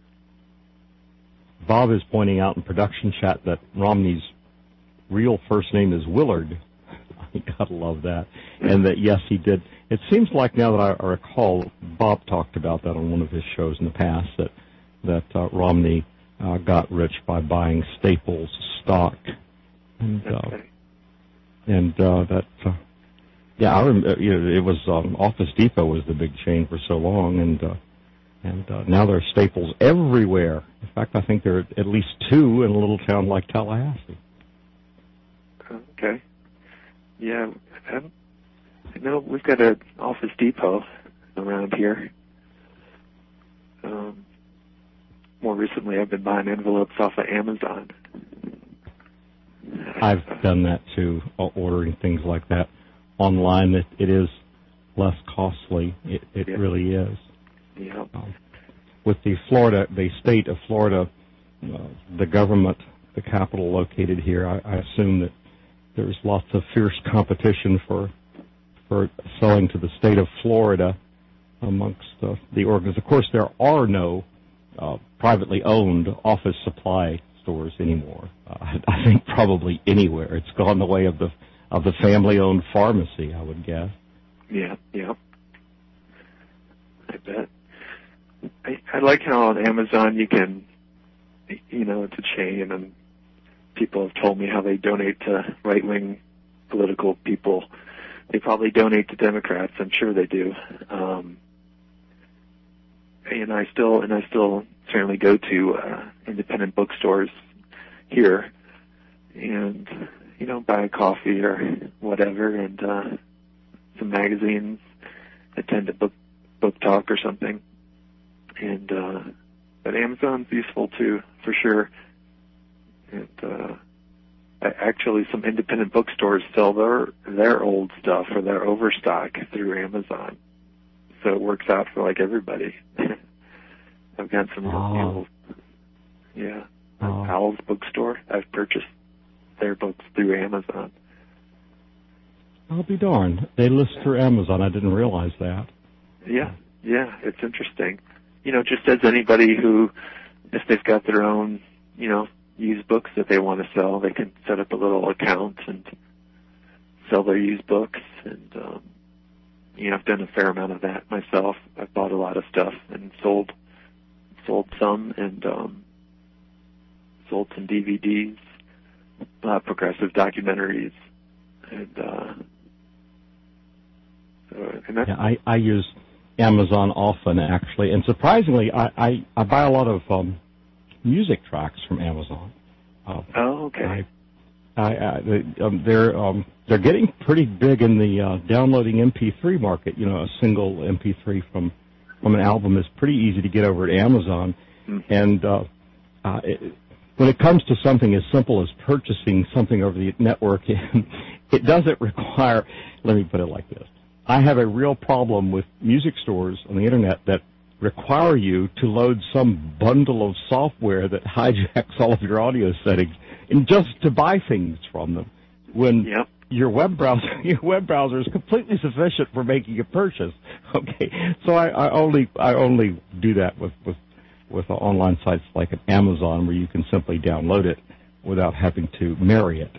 Bob is pointing out in production chat that Romney's real first name is Willard. You gotta love that. And that, yes, he did. It seems like, now that I recall, Bob talked about that on one of his shows in the past, that Romney got rich by buying Staples stock. And I remember, it was Office Depot was the big chain for so long, and now there are Staples everywhere. In fact, I think there are at least two in a little town like Tallahassee. Okay. Yeah, I know we've got an Office Depot around here. More recently, I've been buying envelopes off of Amazon. I've done that too, ordering things like that online. It is less costly. It really is. Yeah. With the state of Florida, the government, the capital located here, I assume that there's lots of fierce competition for selling to the state of Florida amongst the organs. Of course, there are no privately owned office supply stores anymore. I think probably anywhere. It's gone the way of the family-owned pharmacy, I would guess. Yeah. I bet. I like how on Amazon you can, it's a chain, and people have told me how they donate to right-wing political people. They probably donate to Democrats. I'm sure they do. And I still certainly go to independent bookstores here, and buy a coffee or whatever, and some magazines. Attend a book talk or something. And but Amazon's useful too, for sure. And actually, some independent bookstores sell their old stuff or their overstock through Amazon, so it works out for like everybody. I've got some deals. Yeah, Powell's bookstore. I've purchased their books through Amazon. I'll be darned. They list through Amazon. I didn't realize that. Yeah, it's interesting. Just as anybody who, if they've got their own, used books that they want to sell, they can set up a little account and sell their used books. And, I've done a fair amount of that myself. I've bought a lot of stuff and sold some, and sold some DVDs, progressive documentaries, and that's... Yeah, I use Amazon often, actually, and surprisingly, I buy a lot of music tracks from Amazon. Okay. They're getting pretty big in the downloading MP3 market. A single MP3 from an album is pretty easy to get over at Amazon, and when it comes to something as simple as purchasing something over the network, it doesn't require, let me put it like this. I have a real problem with music stores on the Internet that require you to load some bundle of software that hijacks all of your audio settings and just to buy things from them. When your web browser is completely sufficient for making a purchase. Okay, so I only do that with online sites like Amazon, where you can simply download it without having to marry it.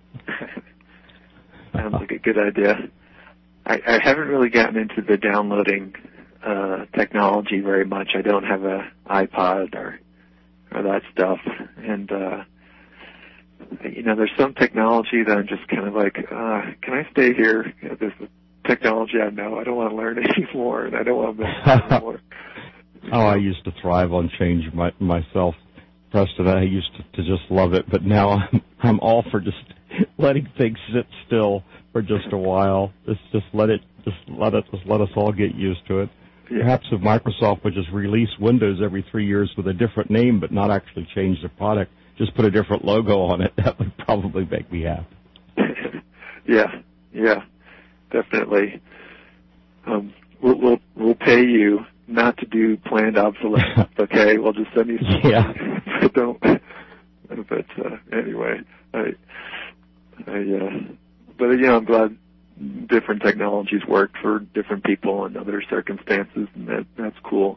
Sounds like a good idea. I haven't really gotten into the downloading technology very much. I don't have a iPod or that stuff, and there's some technology that I'm just kind of like, can I stay here? There's technology I know. I don't want to learn anymore, and I don't want to mess anymore. I used to thrive on change myself, Preston. I used to just love it, but now I'm all for just letting things sit still for just a while. Just let us all get used to it. Yeah. Perhaps if Microsoft would just release Windows every 3 years with a different name, but not actually change the product, just put a different logo on it, that would probably make me happy. Yeah, definitely. We'll pay you not to do planned obsolescence. Okay, we'll just send you something. Yeah. But don't. But anyway, but I'm glad different technologies work for different people and other circumstances, and that's cool.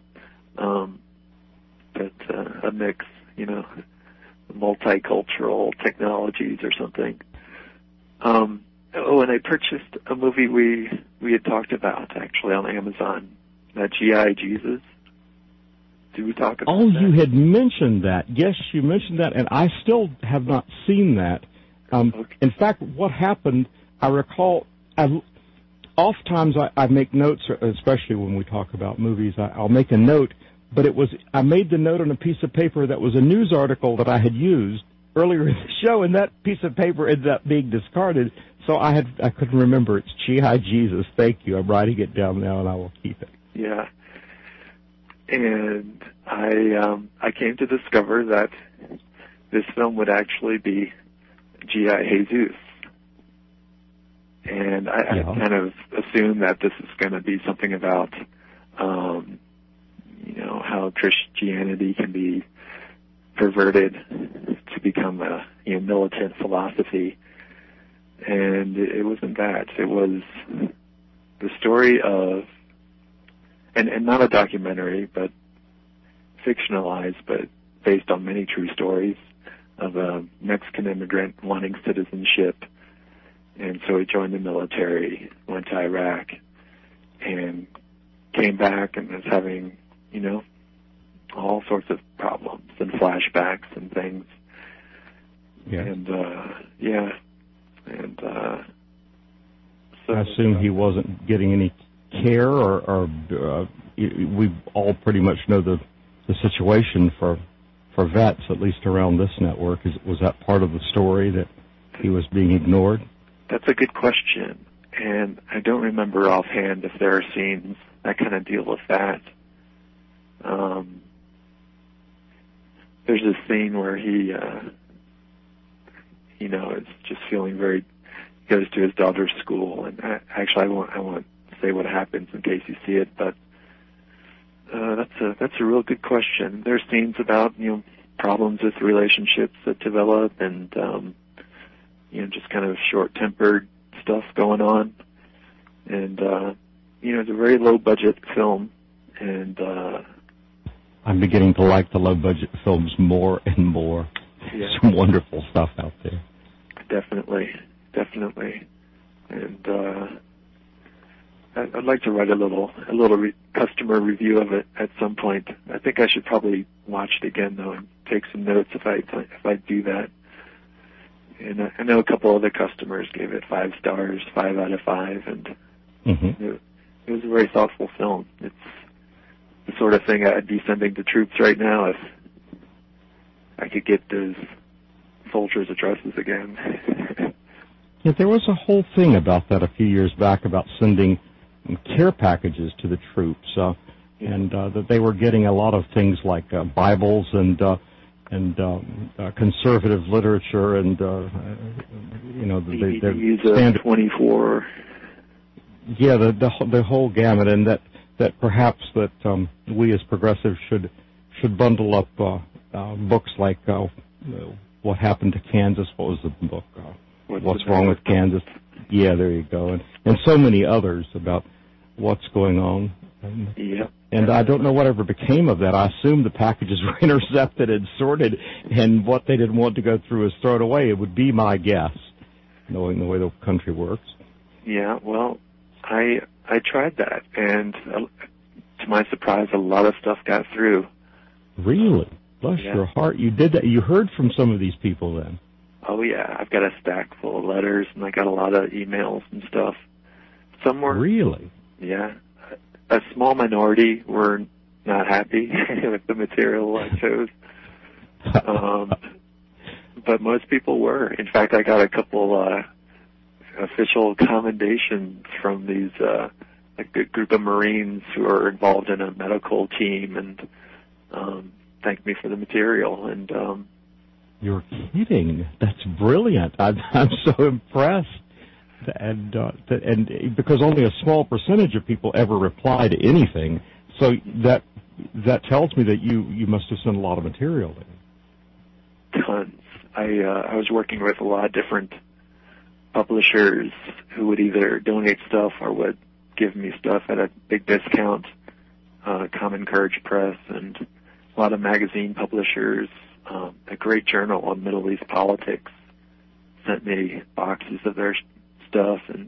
But a mix, multicultural technologies or something. And I purchased a movie we had talked about actually on Amazon, that G.I. Jesus. Did we talk about that? You had mentioned that. Yes, you mentioned that, and I still have not seen that. Okay. In fact, what happened, I recall, oftentimes I make notes, especially when we talk about movies, I'll make a note, but I made the note on a piece of paper that was a news article that I had used earlier in the show, and that piece of paper ended up being discarded, so I couldn't remember. It's G.I. Jesus. Thank you. I'm writing it down now, and I will keep it. Yeah. And I came to discover that this film would actually be G.I. Jesus. And I kind of assumed that this is going to be something about, how Christianity can be perverted to become a militant philosophy. And it wasn't that. It was the story of, and not a documentary, but fictionalized, but based on many true stories of a Mexican immigrant wanting citizenship. And so he joined the military, went to Iraq, and came back and was having, all sorts of problems and flashbacks and things. Yeah. And, so I assume he wasn't getting any care, or we all pretty much know the situation for vets, at least around this network. Was that part of the story, that he was being ignored? That's a good question, and I don't remember offhand if there are scenes that kind of deal with that. There's this scene where he, is just feeling goes to his daughter's school, and I won't say what happens in case you see it, but that's a real good question. There's scenes about problems with relationships that develop, and just kind of short-tempered stuff going on, and it's a very low-budget film, and I'm beginning to like the low-budget films more and more. Yeah. Some wonderful stuff out there. Definitely, and I'd like to write a little customer review of it at some point. I think I should probably watch it again though and take some notes if I do that. And I know a couple other customers gave it 5 stars, 5 out of 5, and it was a very thoughtful film. It's the sort of thing I'd be sending to troops right now if I could get those soldiers' addresses again. Yeah, there was a whole thing about that a few years back about sending care packages to the troops, and that they were getting a lot of things like Bibles and conservative literature and DVDs of 24. Yeah, the whole gamut, and that perhaps that we as progressives should bundle up books like What Happened to Kansas. What was the book? What's Wrong with Kansas? Yeah, there you go, and so many others about what's going on. Yeah. And I don't know whatever became of that. I assume the packages were intercepted and sorted, and what they didn't want to go through is thrown away. It would be my guess, knowing the way the country works. Yeah, well, I tried that, and to my surprise, a lot of stuff got through. Really? Bless your heart. You did that. You heard from some of these people then. Oh, yeah. I've got a stack full of letters, and I got a lot of emails and stuff. Some were... Really? Yeah. A small minority were not happy with the material I chose. But most people were. In fact, I got a couple official commendations from these a good group of Marines who are involved in a medical team and thanked me for the material. And you're kidding. That's brilliant. I'm so impressed. And because only a small percentage of people ever reply to anything, so that tells me that you must have sent a lot of material in. Tons. I was working with a lot of different publishers who would either donate stuff or would give me stuff at a big discount. Common Courage Press and a lot of magazine publishers. A great journal on Middle East politics sent me boxes of their stuff, and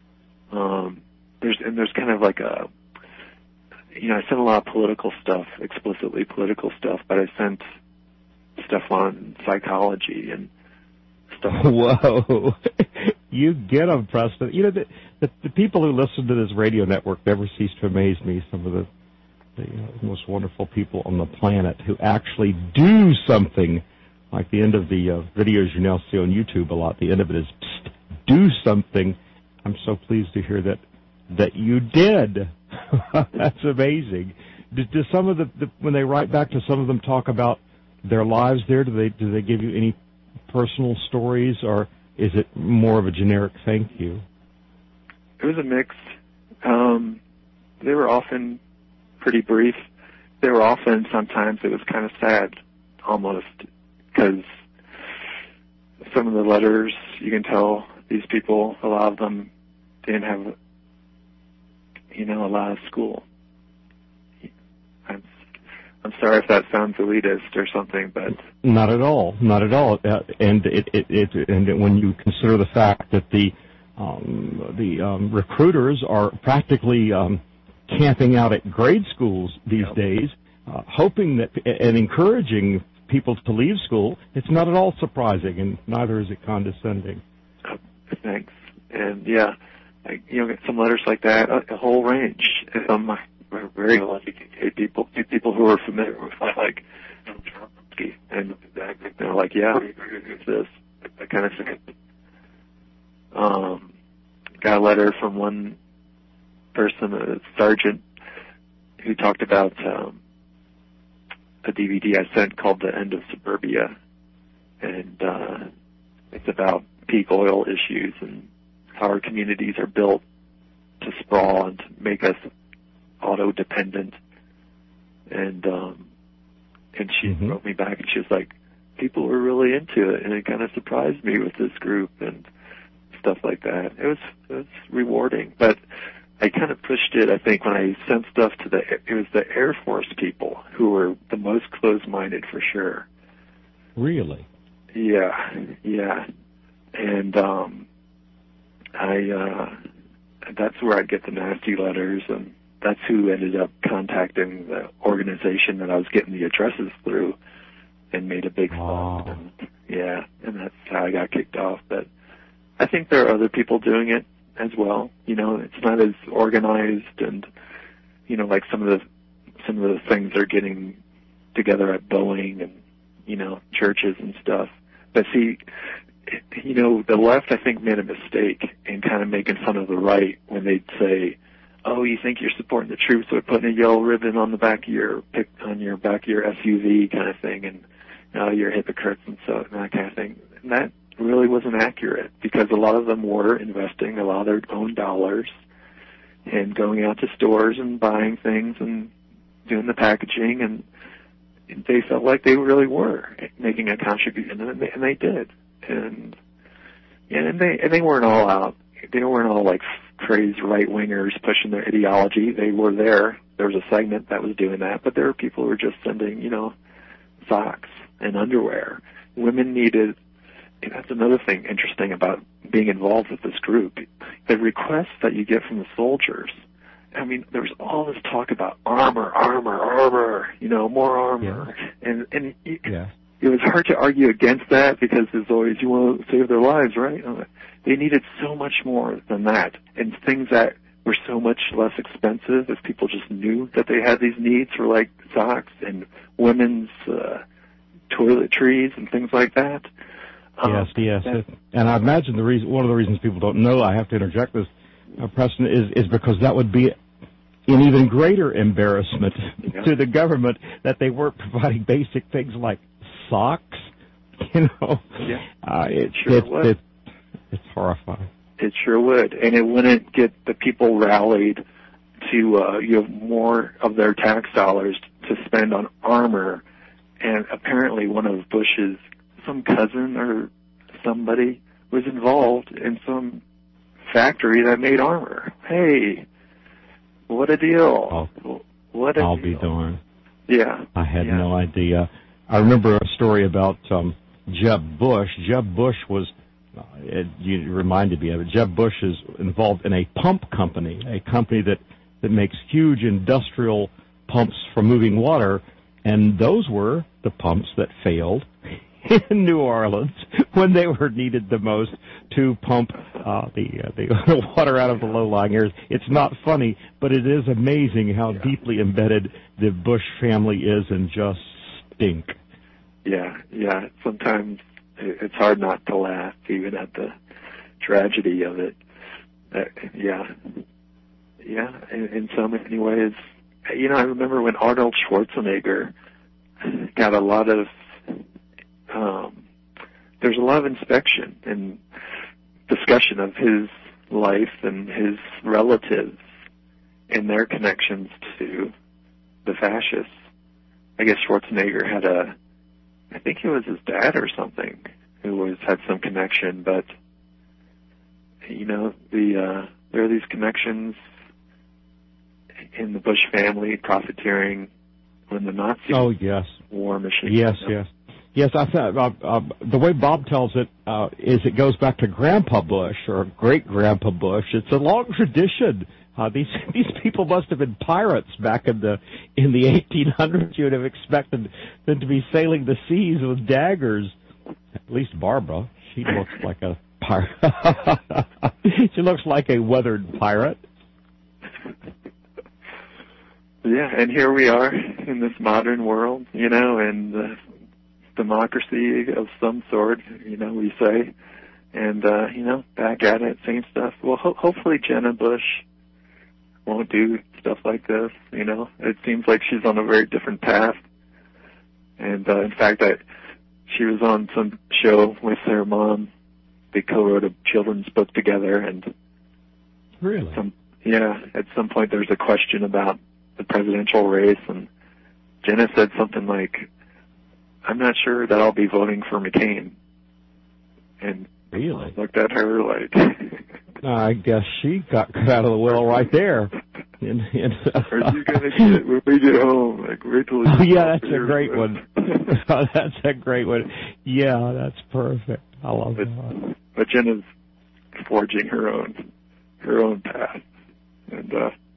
there's kind of like I sent a lot of political stuff, explicitly political stuff, but I sent stuff on psychology and stuff. Whoa. You get them, Preston. You know, the people who listen to this radio network never cease to amaze me. Some of the most wonderful people on the planet who actually do something. Like the end of the videos you now see on YouTube a lot, the end of it is, psst, do something. I'm so pleased to hear that you did. That's amazing. Do some of when they write back, do some of them talk about their lives there? Do they give you any personal stories, or is it more of a generic thank you? It was a mix. They were often pretty brief. They were often, sometimes it was kind of sad, almost, because some of the letters, you can tell these people, a lot of them didn't have, a lot of school. I'm sorry if that sounds elitist or something, but not at all, not at all. And when you consider the fact that the recruiters are practically camping out at grade schools these days, hoping that and encouraging people to leave school, it's not at all surprising, and neither is it condescending. Thanks. And yeah, get some letters like that, a whole range. Some very lucky people who are familiar with like Chomsky, and they're like, yeah, we agree with this, that kind of thing. Got a letter from one person, a sergeant, who talked about a DVD I sent called The End of Suburbia, and it's about peak oil issues and how our communities are built to sprawl and to make us auto-dependent. And she wrote me back, and she was like, people were really into it, and it kind of surprised me with this group and stuff like that. It was rewarding, but I kind of pushed it, I think, when I sent stuff to it was the Air Force people who were the most closed-minded for sure. Really? Yeah. And that's where I'd get the nasty letters, and that's who ended up contacting the organization that I was getting the addresses through and made a big fuss. And, and that's how I got kicked off. But I think there are other people doing it as well. It's not as organized, and like some of the things they're getting together at Boeing and churches and stuff. But see, the left, I think, made a mistake in kind of making fun of the right when they'd say, "Oh, you think you're supporting the troops by putting a yellow ribbon on the back of your SUV," kind of thing, and you're hypocrites and so and that kind of thing. And that really wasn't accurate because a lot of them were investing a lot of their own dollars and going out to stores and buying things and doing the packaging, and they felt like they really were making a contribution, and they did. And they weren't all out. They weren't all like crazy right-wingers pushing their ideology. They were there. There was a segment that was doing that, but there were people who were just sending, socks and underwear. Women needed, and that's another thing interesting about being involved with this group. The requests that you get from the soldiers, I mean, there was all this talk about armor, more armor. Yeah. And it was hard to argue against that because there's always, you want to save their lives, right? They needed so much more than that, and things that were so much less expensive if people just knew that they had these needs for like socks and women's toiletries and things like that. Yes. And I imagine one of the reasons people don't know, I have to interject this, Preston, is because that would be an even greater embarrassment to the government that they weren't providing basic things like socks. It sure would. It's horrifying. It sure would, and it wouldn't get the people rallied to more of their tax dollars to spend on armor. And apparently, one of Bush's some cousin or somebody was involved in some factory that made armor. Hey, what a deal! I'll be darned. Yeah, I had no idea. I remember a story about Jeb Bush. Jeb Bush was. You reminded me of it. Jeb Bush is involved in a pump company, a company that makes huge industrial pumps for moving water, and those were the pumps that failed in New Orleans when they were needed the most to pump the water out of the low-lying areas. It's not funny, but it is amazing how deeply embedded the Bush family is and just stink. Yeah. Sometimes it's hard not to laugh, even at the tragedy of it. In so many ways. I remember when Arnold Schwarzenegger got a lot of, there's a lot of inspection and discussion of his life and his relatives and their connections to the fascists. I guess Schwarzenegger had I think it was his dad or something who had some connection, but there are these connections in the Bush family profiteering when the Nazi war machine. Yes. I thought the way Bob tells it is it goes back to Grandpa Bush or Great Grandpa Bush. It's a long tradition. These people must have been pirates back in the 1800s. You would have expected them to be sailing the seas with daggers. At least Barbara, she looks like a pirate. She looks like a weathered pirate. Yeah, and here we are in this modern world, and democracy of some sort, we say, and back at it, same stuff. Well, hopefully Jenna Bush won't do stuff like this, It seems like she's on a very different path. And in fact, she was on some show with her mom. They co-wrote a children's book together, and really, at some point there's a question about the presidential race, and Jenna said something like, "I'm not sure that I'll be voting for McCain." And really, looked at her like, I guess she got cut out of the will right there. Are you gonna get when we get home? Like, wait till that's a great one. That's a great one. Yeah, that's perfect. I love that. But Jenna's forging her own path, and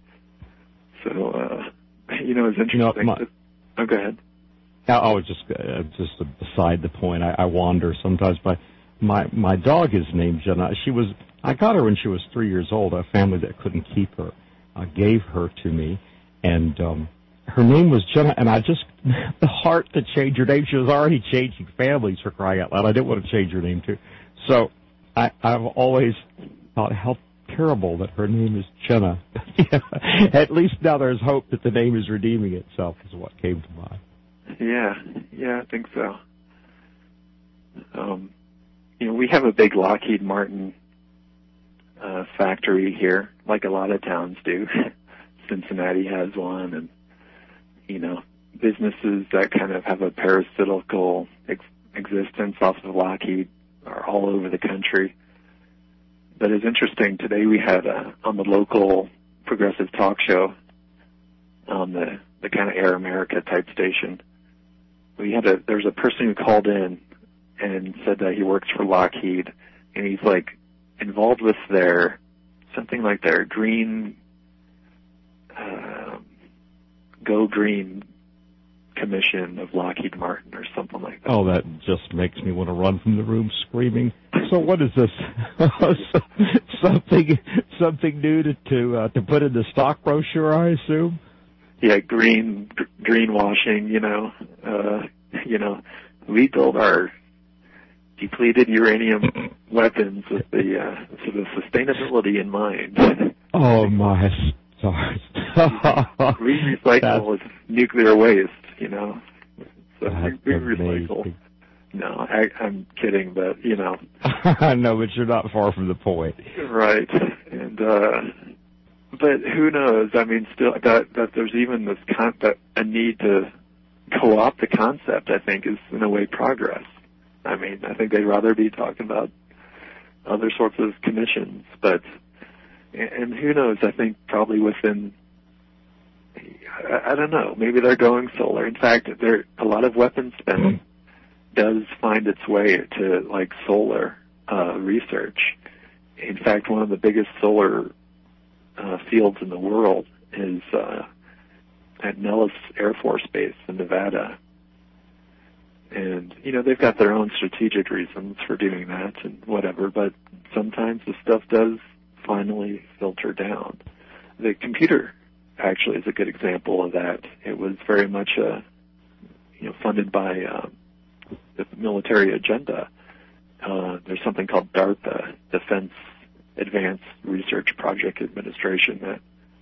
it's interesting. Go ahead. I was just beside the point. I wander sometimes. My dog is named Jenna. I got her when she was 3 years old. A family that couldn't keep her gave her to me, and her name was Jenna. And I just the heart to change her name. She was already changing families, for crying out loud. I didn't want to change her name too. So I've always thought how terrible that her name is Jenna. At least now there's hope that the name is redeeming itself. Is what came to mind. Yeah, I think so. We have a big Lockheed Martin factory here, like a lot of towns do. Cincinnati has one, and businesses that kind of have a parasitical existence off of Lockheed are all over the country. But it's interesting, today we had on the local progressive talk show on the kind of Air America type station, there's a person who called in and said that he works for Lockheed, and he's like involved with their green, Go Green commission of Lockheed Martin or something like that. Oh, that just makes me want to run from the room screaming. So what is this? something new to put in the stock brochure, I assume? Yeah, greenwashing. We build our depleted uranium weapons with the sort of sustainability in mind. Oh my stars! We recycle with nuclear waste. So we recycle. Amazing. No, I'm kidding, but I know, but you're not far from the point. Right, and but who knows? I mean, still that there's even this a need to co-opt the concept, I think, is in a way progress. I mean, I think they'd rather be talking about other sorts of commissions, and who knows? I think probably within, I don't know, maybe they're going solar. In fact, a lot of weapons spending does find its way to like solar research. In fact, one of the biggest solar fields in the world is at Nellis Air Force Base in Nevada. And, they've got their own strategic reasons for doing that and whatever, but sometimes the stuff does finally filter down. The computer actually is a good example of that. It was very much funded by the military agenda. There's something called DARPA, Defense Advanced Research Project Administration, that,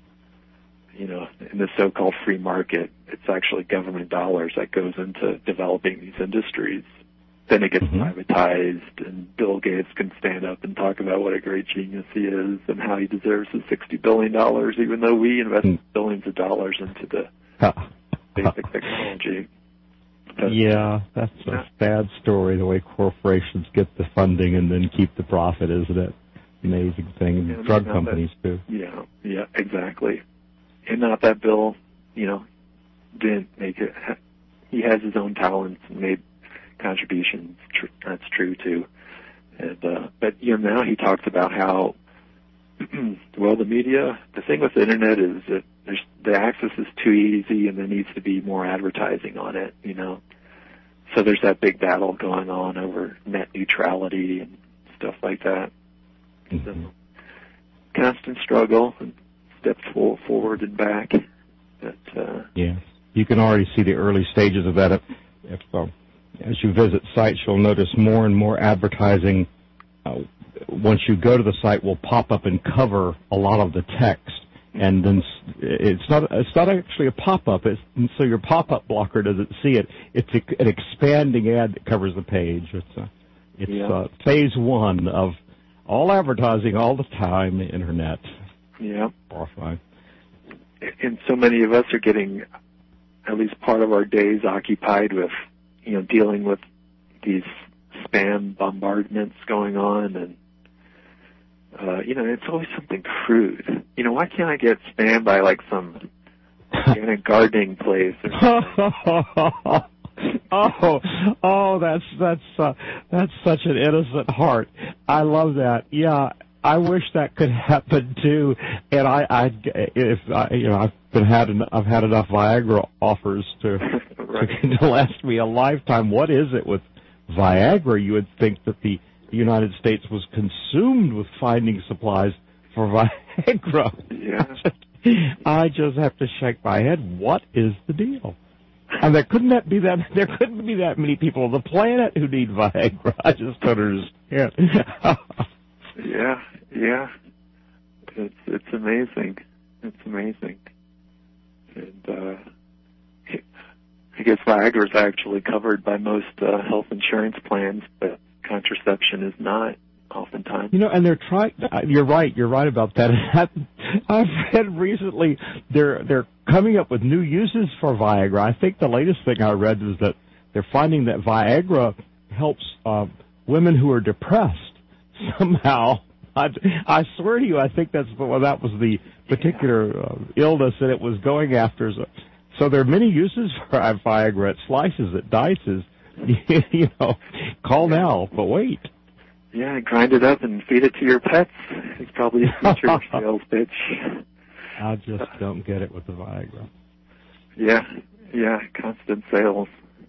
in the so-called free market, it's actually government dollars that goes into developing these industries. Then it gets privatized, and Bill Gates can stand up and talk about what a great genius he is and how he deserves his $60 billion, even though we invest billions of dollars into the basic technology. Yeah, that's a sad story, the way corporations get the funding and then keep the profit, isn't it? Amazing thing. Yeah, drug companies, too. Yeah, exactly. And not that Bill, didn't make it. He has his own talents and made contributions. That's true, too. And, but, now he talks about how, the media, the thing with the Internet is that the access is too easy and there needs to be more advertising on it, So there's that big battle going on over net neutrality and stuff like that. So, constant struggle and steps forward and back. But, yeah, you can already see the early stages of that. As you visit sites, you'll notice more and more advertising. Once you go to the site, will pop up and cover a lot of the text, and then it's not actually a pop-up. So your pop-up blocker doesn't see it. It's an expanding ad that covers the page. It's phase one of all advertising all the time, the Internet. Yeah. Horrifying. And so many of us are getting at least part of our days occupied with, dealing with these spam bombardments going on, and it's always something crude. Why can't I get spammed by like some organic gardening place or something? That's such an innocent heart. I love that. Yeah, I wish that could happen too. And I've had enough Viagra offers to last me a lifetime. What is it with Viagra? You would think that the United States was consumed with finding supplies for Viagra. Yeah. I just have to shake my head. What is the deal? And there couldn't be that many people on the planet who need Viagra. I just don't understand. Yeah. It's amazing. It's amazing. And I guess Viagra is actually covered by most health insurance plans, but contraception is not oftentimes. You know, and they're trying. You're right about that. I've read recently they're coming up with new uses for Viagra. I think the latest thing I read was that they're finding that Viagra helps women who are depressed somehow. I swear to you, I think that was the particular illness that it was going after. So there are many uses for Viagra. It slices, it dices. You know, call now, but wait. Yeah, grind it up and feed it to your pets. It's probably a future sales pitch. I just don't get it with the Viagra. Yeah, constant sales.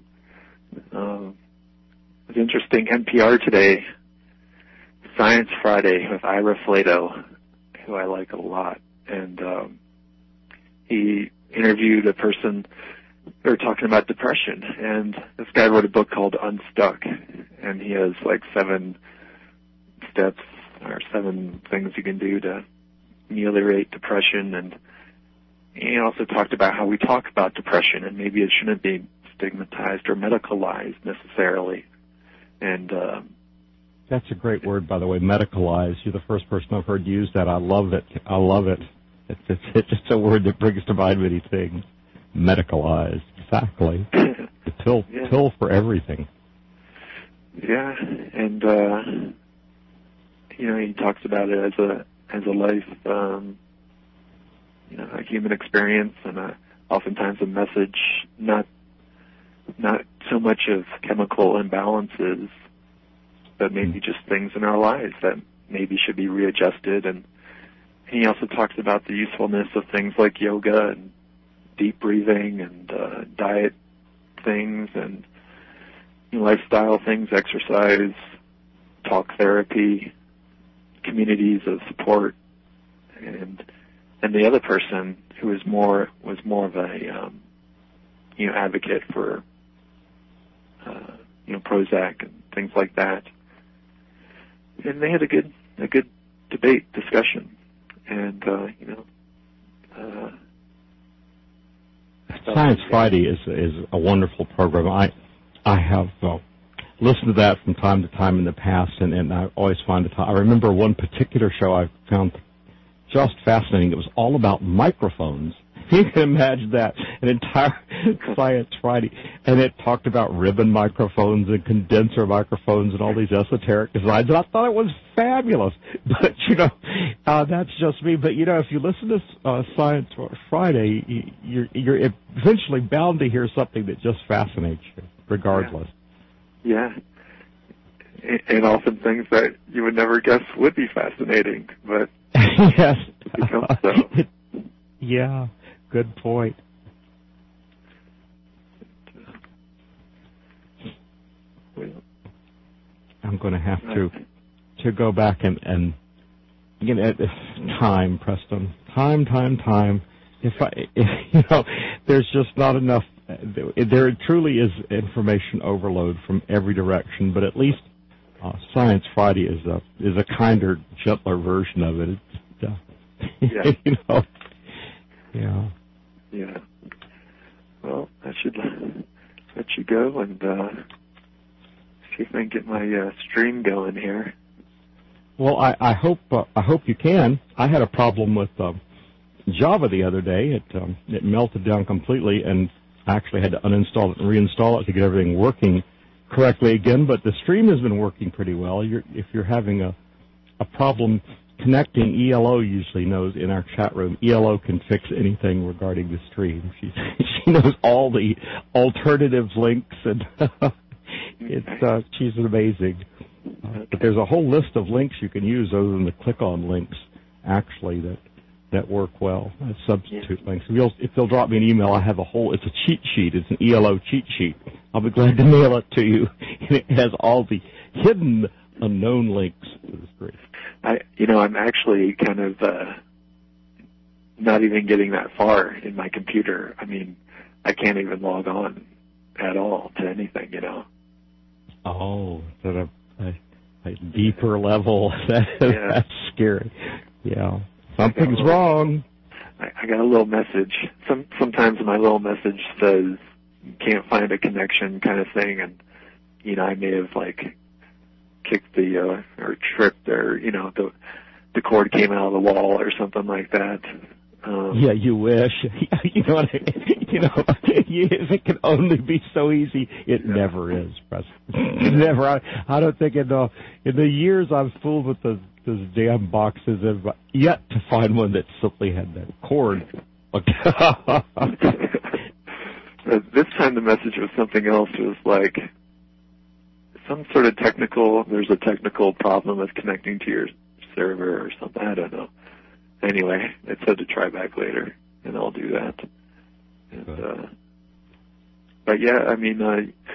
It's interesting. NPR today, Science Friday with Ira Flato, who I like a lot, and he interviewed a person. They were talking about depression, and this guy wrote a book called Unstuck, and he has like 7 steps or 7 things you can do to ameliorate depression. And he also talked about how we talk about depression, and maybe it shouldn't be stigmatized or medicalized necessarily. And that's a great word, by the way, medicalized. You're the first person I've heard use that. I love it. I love it. It's just a word that brings to mind many things. Medicalized, exactly. The pill for everything. Yeah, and you know, he talks about it as a life, you know, a human experience, and oftentimes a message, not so much of chemical imbalances, but maybe just things in our lives that maybe should be readjusted. And he also talks about the usefulness of things like yoga and deep breathing and diet things and lifestyle things, exercise, talk therapy, communities of support, and the other person who was more of a advocate for Prozac and things like that. And they had a good debate discussion, and Science Friday is a wonderful program. I have listened to that from time to time in the past, and I always find it. I remember one particular show I found just fascinating. It was all about microphones. You can imagine that, an entire Science Friday, and it talked about ribbon microphones and condenser microphones and all these esoteric designs, and I thought it was fabulous. But, that's just me. But, if you listen to Science Friday, you're eventually bound to hear something that just fascinates you, regardless. Yeah. And often things that you would never guess would be fascinating, but yes. It becomes so. Yeah. Good point. I'm going to have to go back and again at time, Preston. Time. If there's just not enough. There truly is information overload from every direction, but at least Science Friday is a kinder, gentler version of it. Yeah. Yeah. Well, I should let you go and see if I can get my stream going here. Well, I hope you can. I had a problem with Java the other day. It melted down completely, and I actually had to uninstall it and reinstall it to get everything working correctly again. But the stream has been working pretty well. If you're having a problem connecting, ELO usually knows in our chat room. ELO can fix anything regarding the stream. She knows all the alternative links, and she's amazing. But there's a whole list of links you can use other than the click-on links, actually, that work well as substitute links. If they'll drop me an email, I have it's a cheat sheet. It's an ELO cheat sheet. I'll be glad to mail it to you. It has all the hidden, unknown links to the stream. I'm actually kind of not even getting that far in my computer. I mean, I can't even log on at all to anything, Oh, at a deeper level. That's scary. Yeah. Something's wrong. I got a little message. Sometimes my little message says, can't find a connection kind of thing, and I may have like kicked or tripped, or the cord came out of the wall or something like that. Yeah, you wish. You know what it can only be so easy. It never is, Preston. Never. I don't think in the years I've fooled with those damn boxes, I've yet to find one that simply had that cord. This time the message was something else. It was like some sort of there's a technical problem with connecting to your server or something. I don't know. Anyway, it said to try back later, and I'll do that. And, but yeah, I mean,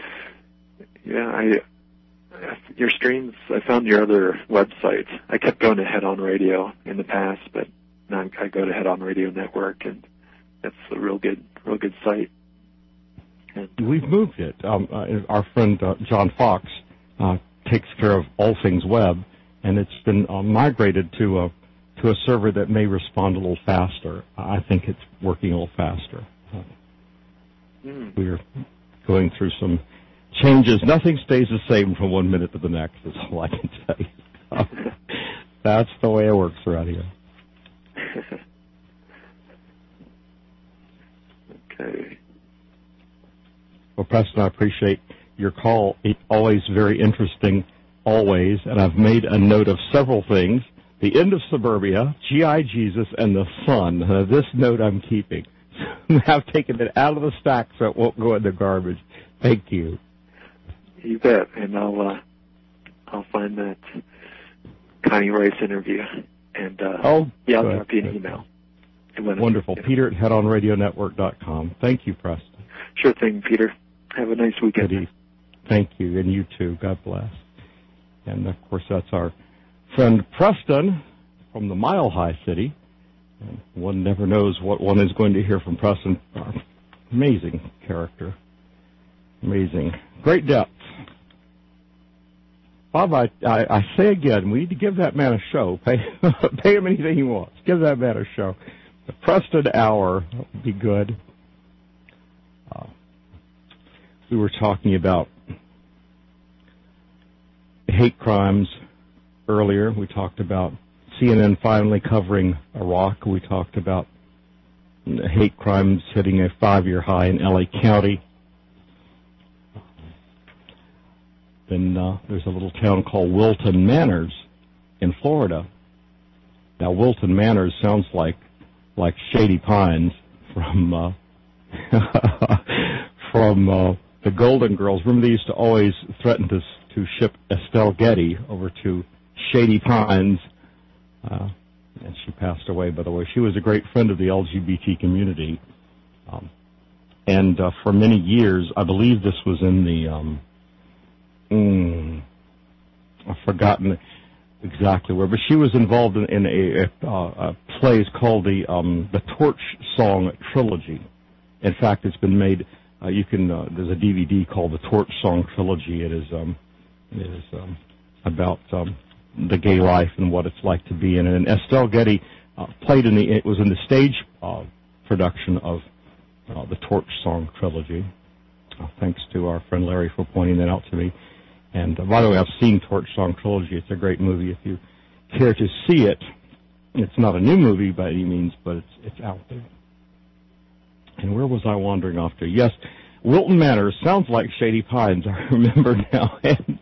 your streams, I found your other websites. I kept going to Head On Radio in the past, but now I go to Head On Radio Network, and that's a real good site. And, we've moved it. Our friend John Fox takes care of all things web, and it's been migrated to a server that may respond a little faster. I think it's working a little faster. We're going through some changes. Nothing stays the same from one minute to the next, is all I can tell you. That's the way it works around here. Okay. Well, Preston, I appreciate your call. It's always very interesting, always, and I've made a note of several things. The End of Suburbia, G.I. Jesus, and the Sun. This note I'm keeping. I've taken it out of the stack so it won't go in the garbage. Thank you. You bet, and I'll find that Connie Rice interview, and I'll drop you an email. Wonderful. Peter at headonradionetwork.com. Thank you, Preston. Sure thing, Peter. Have a nice weekend. Thank you, and you too. God bless. And, of course, that's our friend Preston from the Mile High City. And one never knows what one is going to hear from Preston. Amazing character. Amazing. Great depth. Bob, I say again, we need to give that man a show. Pay him anything he wants. Give that man a show. The Preston Hour would be good. We were talking about hate crimes earlier. We talked about CNN finally covering Iraq. We talked about hate crimes hitting a 5-year high in L.A. County. Then there's a little town called Wilton Manors in Florida. Now, Wilton Manors sounds like Shady Pines from the Golden Girls. Remember, they used to always threaten to ship Estelle Getty over to Shady Pines, and she passed away, by the way. She was a great friend of the LGBT community, and for many years, I believe this was in the, I've forgotten exactly where, but she was involved in a play called the Torch Song Trilogy. In fact, it's been made. There's a DVD called the Torch Song Trilogy. It is about the gay life and what it's like to be in it. And Estelle Getty it was in the stage production of the Torch Song Trilogy. Thanks to our friend Larry for pointing that out to me. And by the way, I've seen Torch Song Trilogy. It's a great movie if you care to see it. It's not a new movie by any means, but it's out there. And where was I wandering off to? Yes, Wilton Manors sounds like Shady Pines. I remember now. And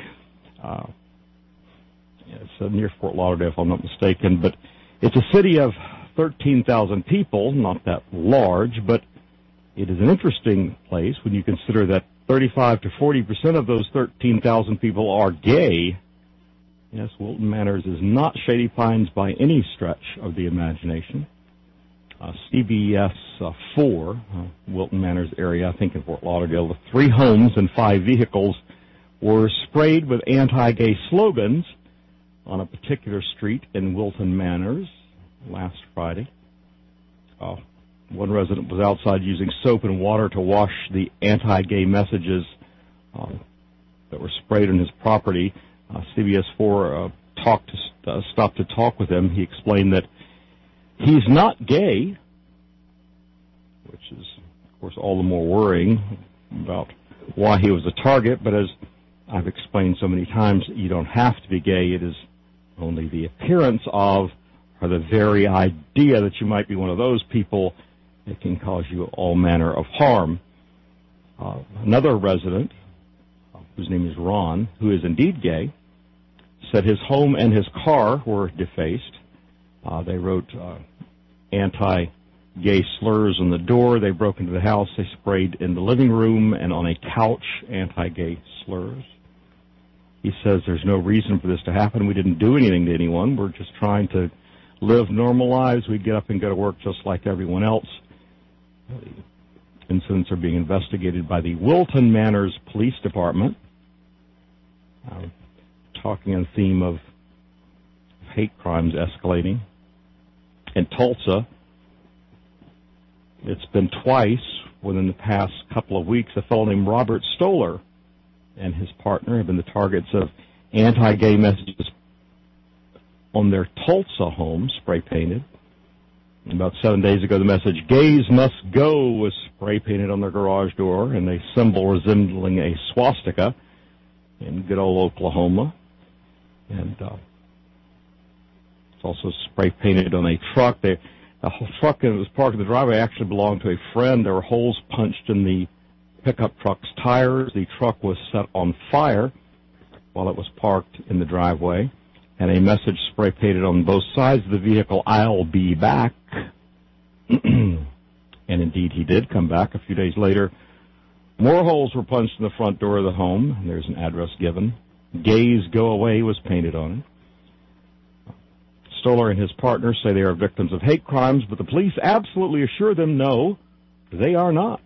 it's near Fort Lauderdale, if I'm not mistaken. But it's a city of 13,000 people, not that large, but it is an interesting place when you consider that 35 to 40% of those 13,000 people are gay. Yes, Wilton Manors is not Shady Pines by any stretch of the imagination. CBS 4, Wilton Manors area, I think in Fort Lauderdale, the 3 homes and 5 vehicles were sprayed with anti-gay slogans on a particular street in Wilton Manors last Friday. One resident was outside using soap and water to wash the anti-gay messages that were sprayed on his property. CBS 4 stopped to talk with him. He explained that he's not gay, which is, of course, all the more worrying about why he was a target. But as I've explained so many times, you don't have to be gay. It is only the appearance of, or the very idea that you might be one of those people that can cause you all manner of harm. Another resident, whose name is Ron, who is indeed gay, said his home and his car were defaced. They wrote anti-gay slurs on the door. They broke into the house. They sprayed in the living room and on a couch anti-gay slurs. He says there's no reason for this to happen. We didn't do anything to anyone. We're just trying to live normal lives. We get up and go to work just like everyone else. Incidents are being investigated by the Wilton Manors Police Department. Talking on the theme of hate crimes escalating. In Tulsa, it's been twice within the past couple of weeks, a fellow named Robert Stoller and his partner have been the targets of anti-gay messages on their Tulsa home, spray-painted. About 7 days ago, the message, "Gays must go," was spray-painted on their garage door, and a symbol resembling a swastika in good old Oklahoma. And it's also spray-painted on a truck. The truck that was parked in the driveway actually belonged to a friend. There were holes punched in the pickup truck's tires. The truck was set on fire while it was parked in the driveway. And a message spray-painted on both sides of the vehicle, "I'll be back." And indeed, he did come back. A few days later, more holes were punched in the front door of the home. And there's an address given. "Gays go away" was painted on it. Stoller and his partner say they are victims of hate crimes, but the police absolutely assure them no, they are not.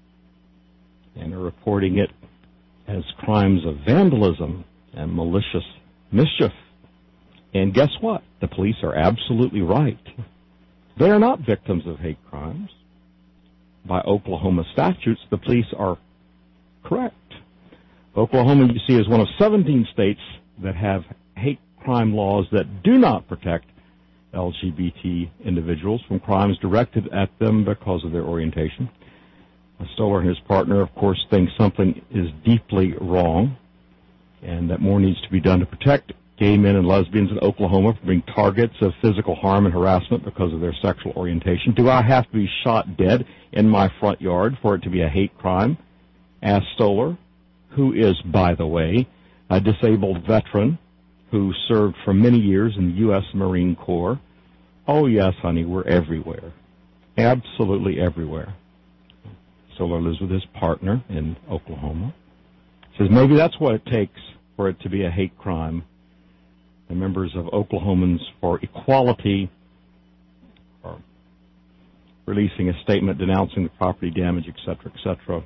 And are reporting it as crimes of vandalism and malicious mischief. And guess what? The police are absolutely right. They are not victims of hate crimes. By Oklahoma statutes, the police are correct. Oklahoma, you see, is one of 17 states that have hate crime laws that do not protect LGBT individuals from crimes directed at them because of their orientation. Stoller and his partner, of course, think something is deeply wrong and that more needs to be done to protect gay men and lesbians in Oklahoma from being targets of physical harm and harassment because of their sexual orientation. Do I have to be shot dead in my front yard for it to be a hate crime? Asked Stoller, who is, by the way, a disabled veteran who served for many years in the U.S. Marine Corps. Oh, yes, honey, we're everywhere. Absolutely everywhere. Stoller lives with his partner in Oklahoma. Says maybe that's what it takes for it to be a hate crime. The members of Oklahomans for Equality are releasing a statement denouncing the property damage, etc.,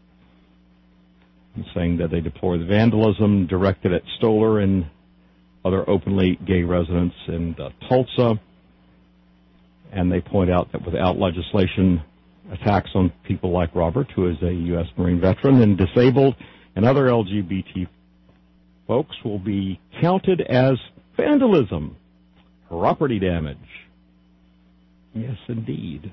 and saying that they deplore the vandalism directed at Stoller and other openly gay residents in Tulsa. And they point out that without legislation, attacks on people like Robert, who is a U.S. Marine veteran, and disabled and other LGBT folks will be counted as vandalism, property damage. Yes, indeed.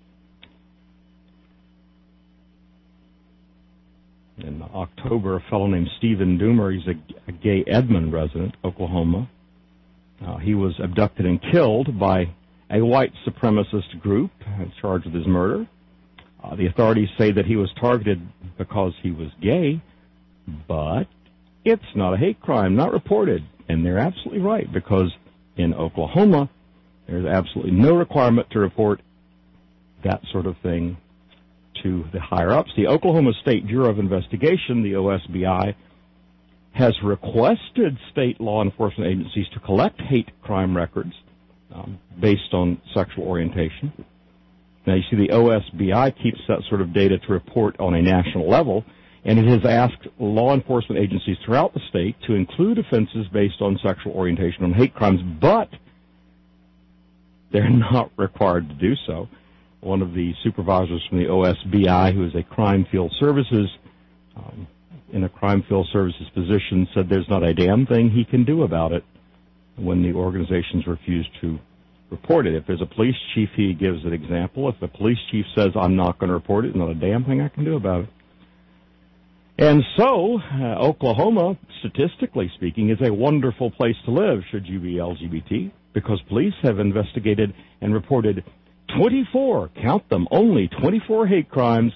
In October, a fellow named Stephen Doomer, he's a gay Edmond resident, Oklahoma. He was abducted and killed by a white supremacist group charged with his murder. The authorities say that he was targeted because he was gay, but it's not a hate crime, not reported. And they're absolutely right, because in Oklahoma, there's absolutely no requirement to report that sort of thing to the higher-ups. The Oklahoma State Bureau of Investigation, the OSBI, has requested state law enforcement agencies to collect hate crime records based on sexual orientation. Now, you see, the OSBI keeps that sort of data to report on a national level, and it has asked law enforcement agencies throughout the state to include offenses based on sexual orientation on hate crimes, but they're not required to do so. One of the supervisors from the OSBI, who is a crime field services, in a crime field services position, said there's not a damn thing he can do about it when the organizations refuse to report it. If there's a police chief, he gives an example. If the police chief says, I'm not going to report it, not a damn thing I can do about it. And so, Oklahoma, statistically speaking, is a wonderful place to live should you be LGBT, because police have investigated and reported 24, count them, only 24 hate crimes.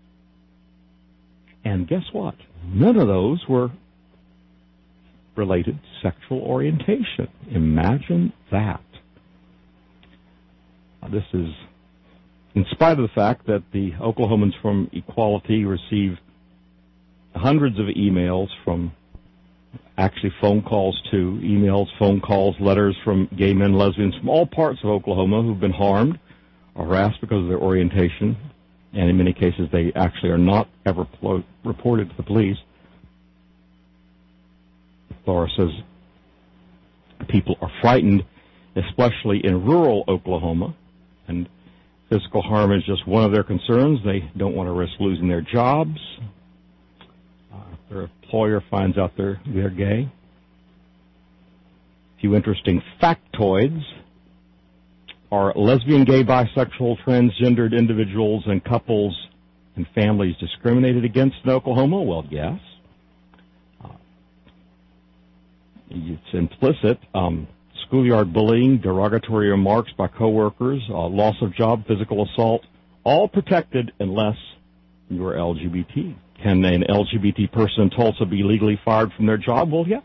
And guess what? None of those were related to sexual orientation. Imagine that. This is in spite of the fact that the Oklahomans from Equality receive hundreds of emails from, actually phone calls too, emails, phone calls, letters from gay men, lesbians from all parts of Oklahoma who've been harmed, or harassed because of their orientation, and in many cases they actually are not ever reported to the police. Laura says people are frightened, especially in rural Oklahoma, and physical harm is just one of their concerns. They don't want to risk losing their jobs. Their employer finds out they're gay. A few interesting factoids. Are lesbian, gay, bisexual, transgendered individuals and couples and families discriminated against in Oklahoma? Well, yes. It's implicit. Schoolyard bullying, derogatory remarks by coworkers, loss of job, physical assault, all protected unless you are LGBT. Can an LGBT person in Tulsa be legally fired from their job? Well, yes.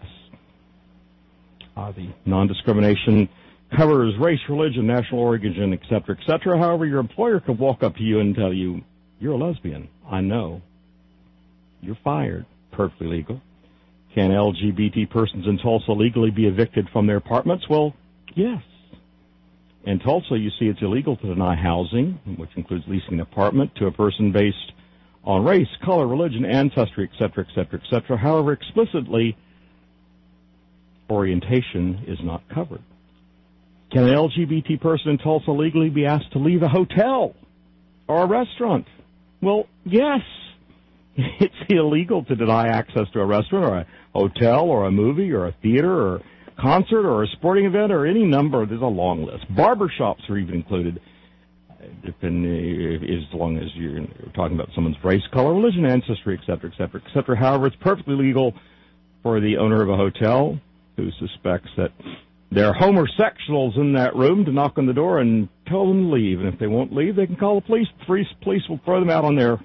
The non-discrimination covers race, religion, national origin, et cetera, However, your employer could walk up to you and tell you, you're a lesbian. I know. You're fired. Perfectly legal. Can LGBT persons in Tulsa legally be evicted from their apartments? Well, yes. In Tulsa, you see it's illegal to deny housing, which includes leasing an apartment to a person based on race, color, religion, ancestry, et cetera. However, explicitly, orientation is not covered. Can an LGBT person in Tulsa legally be asked to leave a hotel or a restaurant? Well, yes. It's illegal to deny access to a restaurant or a hotel or a movie or a theater or a concert or a sporting event or any number. There's a long list. Barbershops are even included, as long as you're talking about someone's race, color, religion, ancestry, et cetera. However, it's perfectly legal for the owner of a hotel who suspects that there are homosexuals in that room to knock on the door and tell them to leave. And if they won't leave, they can call the police. The police will throw them out on their...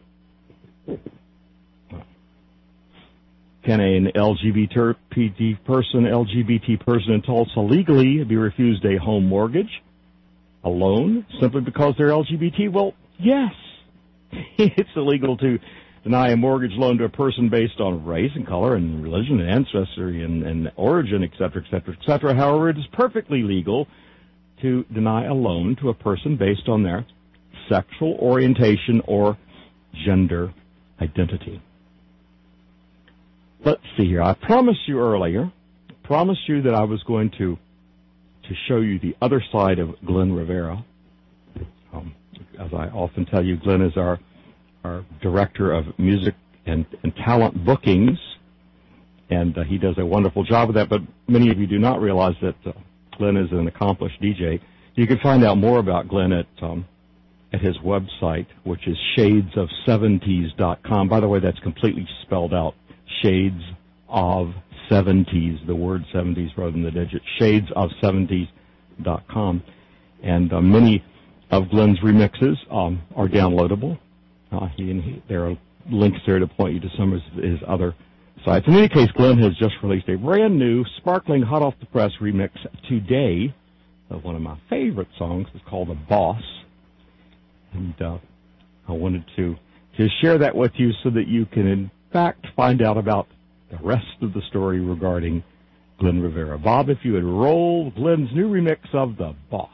Can an LGBT person in Tulsa legally be refused a home mortgage, a loan, simply because they're LGBT? Well, yes. It's illegal to deny a mortgage loan to a person based on race and color and religion and ancestry and origin, et cetera. However, it is perfectly legal to deny a loan to a person based on their sexual orientation or gender identity. Let's see here. I promised you earlier, that I was going to show you the other side of Glenn Rivera. As I often tell you, Glenn is our director of music and talent bookings, and he does a wonderful job of that, but many of you do not realize that Glenn is an accomplished DJ. You can find out more about Glenn at his website, which is shadesofseventies.com. By the way, that's completely spelled out. Shades of 70s, the word 70s rather than the digit, shadesofseventies.com. And many of Glenn's remixes are downloadable. There are links there to point you to some of his other sites. In any case, Glenn has just released a brand new, sparkling, hot-off-the-press remix today of one of my favorite songs. It's called The Boss. And I wanted to share that with you so that you can, in fact, find out about the rest of the story regarding Glenn Rivera. Bob, if you would roll Glenn's new remix of The Boss.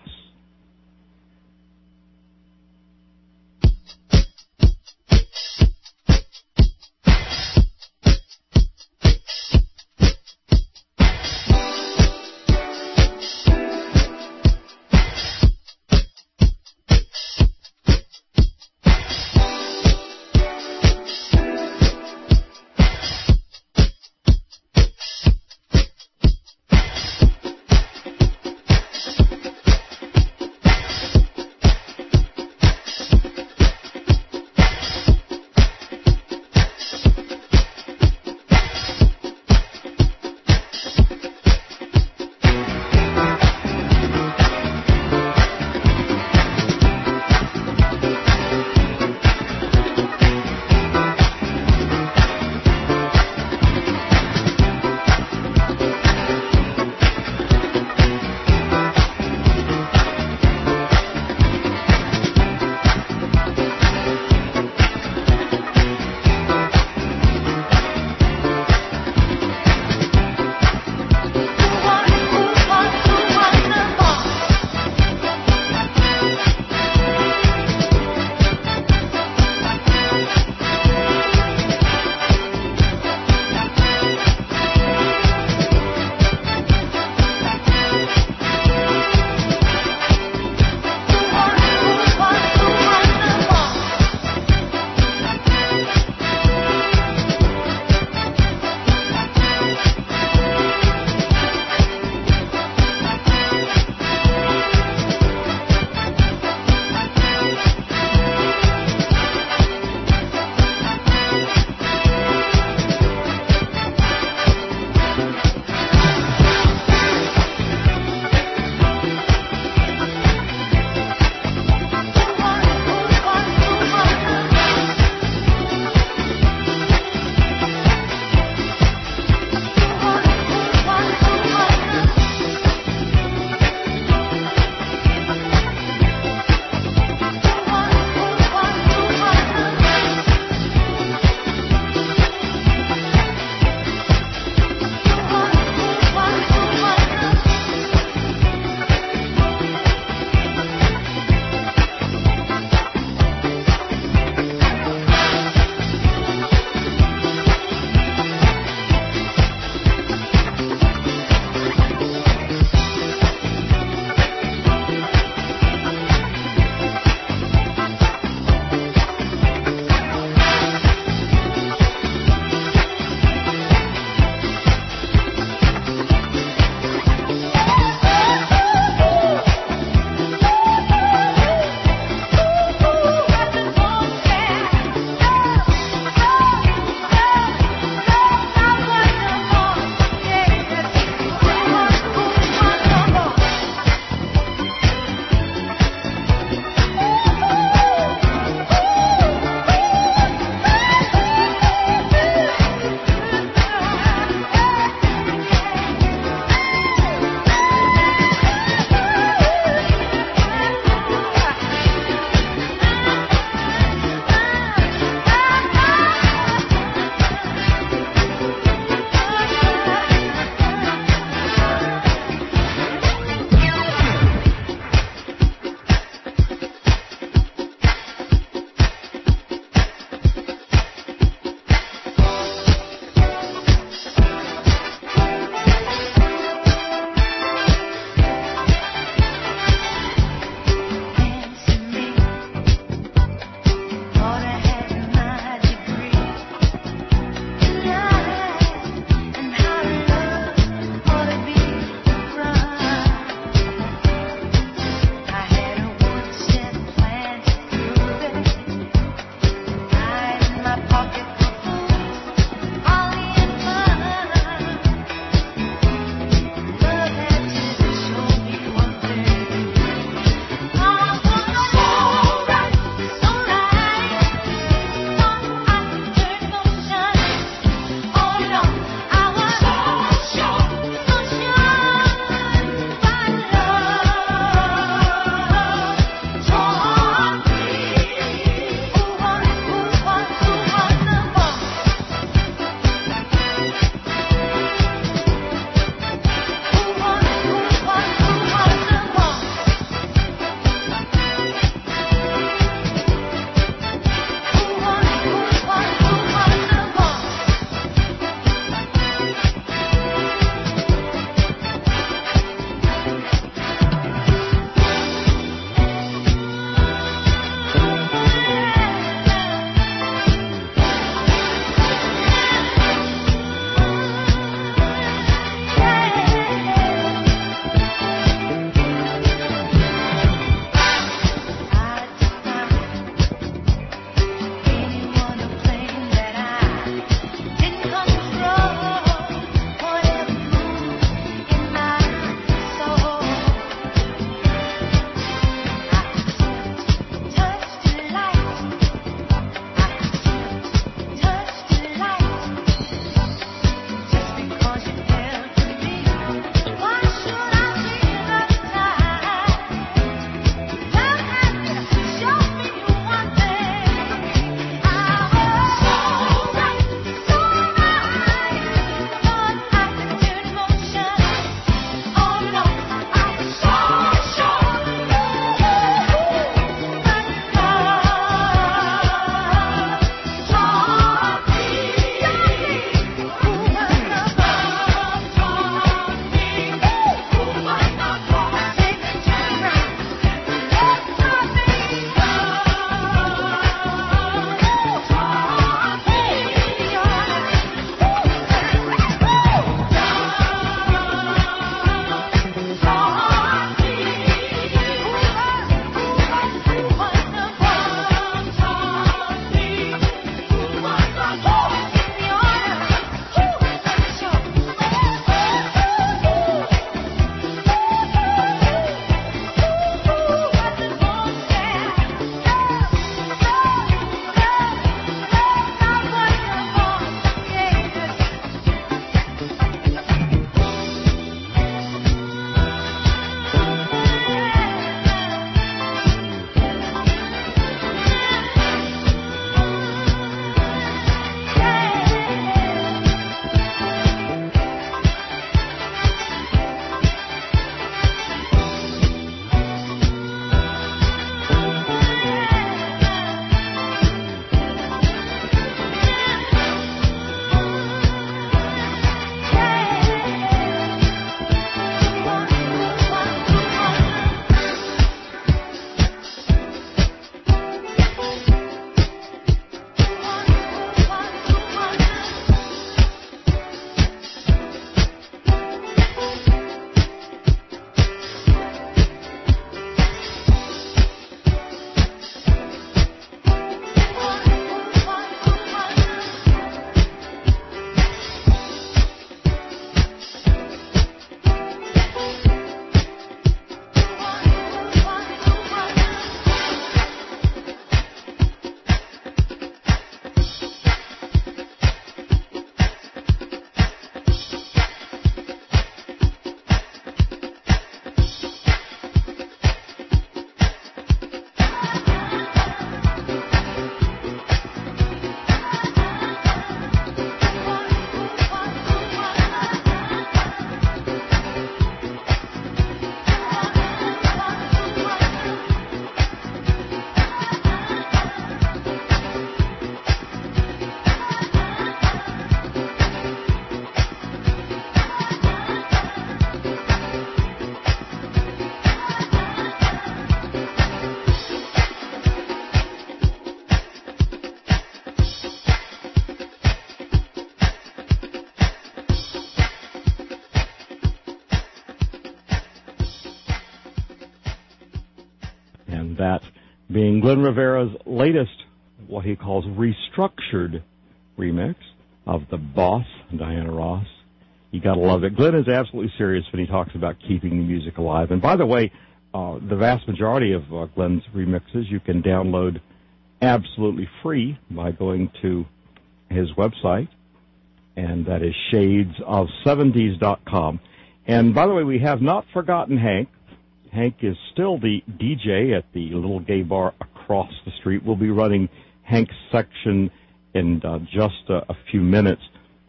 that being Glenn Rivera's latest, what he calls restructured remix of The Boss, Diana Ross. You gotta love it. Glenn is absolutely serious when he talks about keeping the music alive. And by the way, the vast majority of Glenn's remixes you can download absolutely free by going to his website, and that is shadesofseventies.com. And by the way, we have not forgotten Hank. Hank is still the DJ at the little gay bar across the street. We'll be running Hank's section in just a few minutes.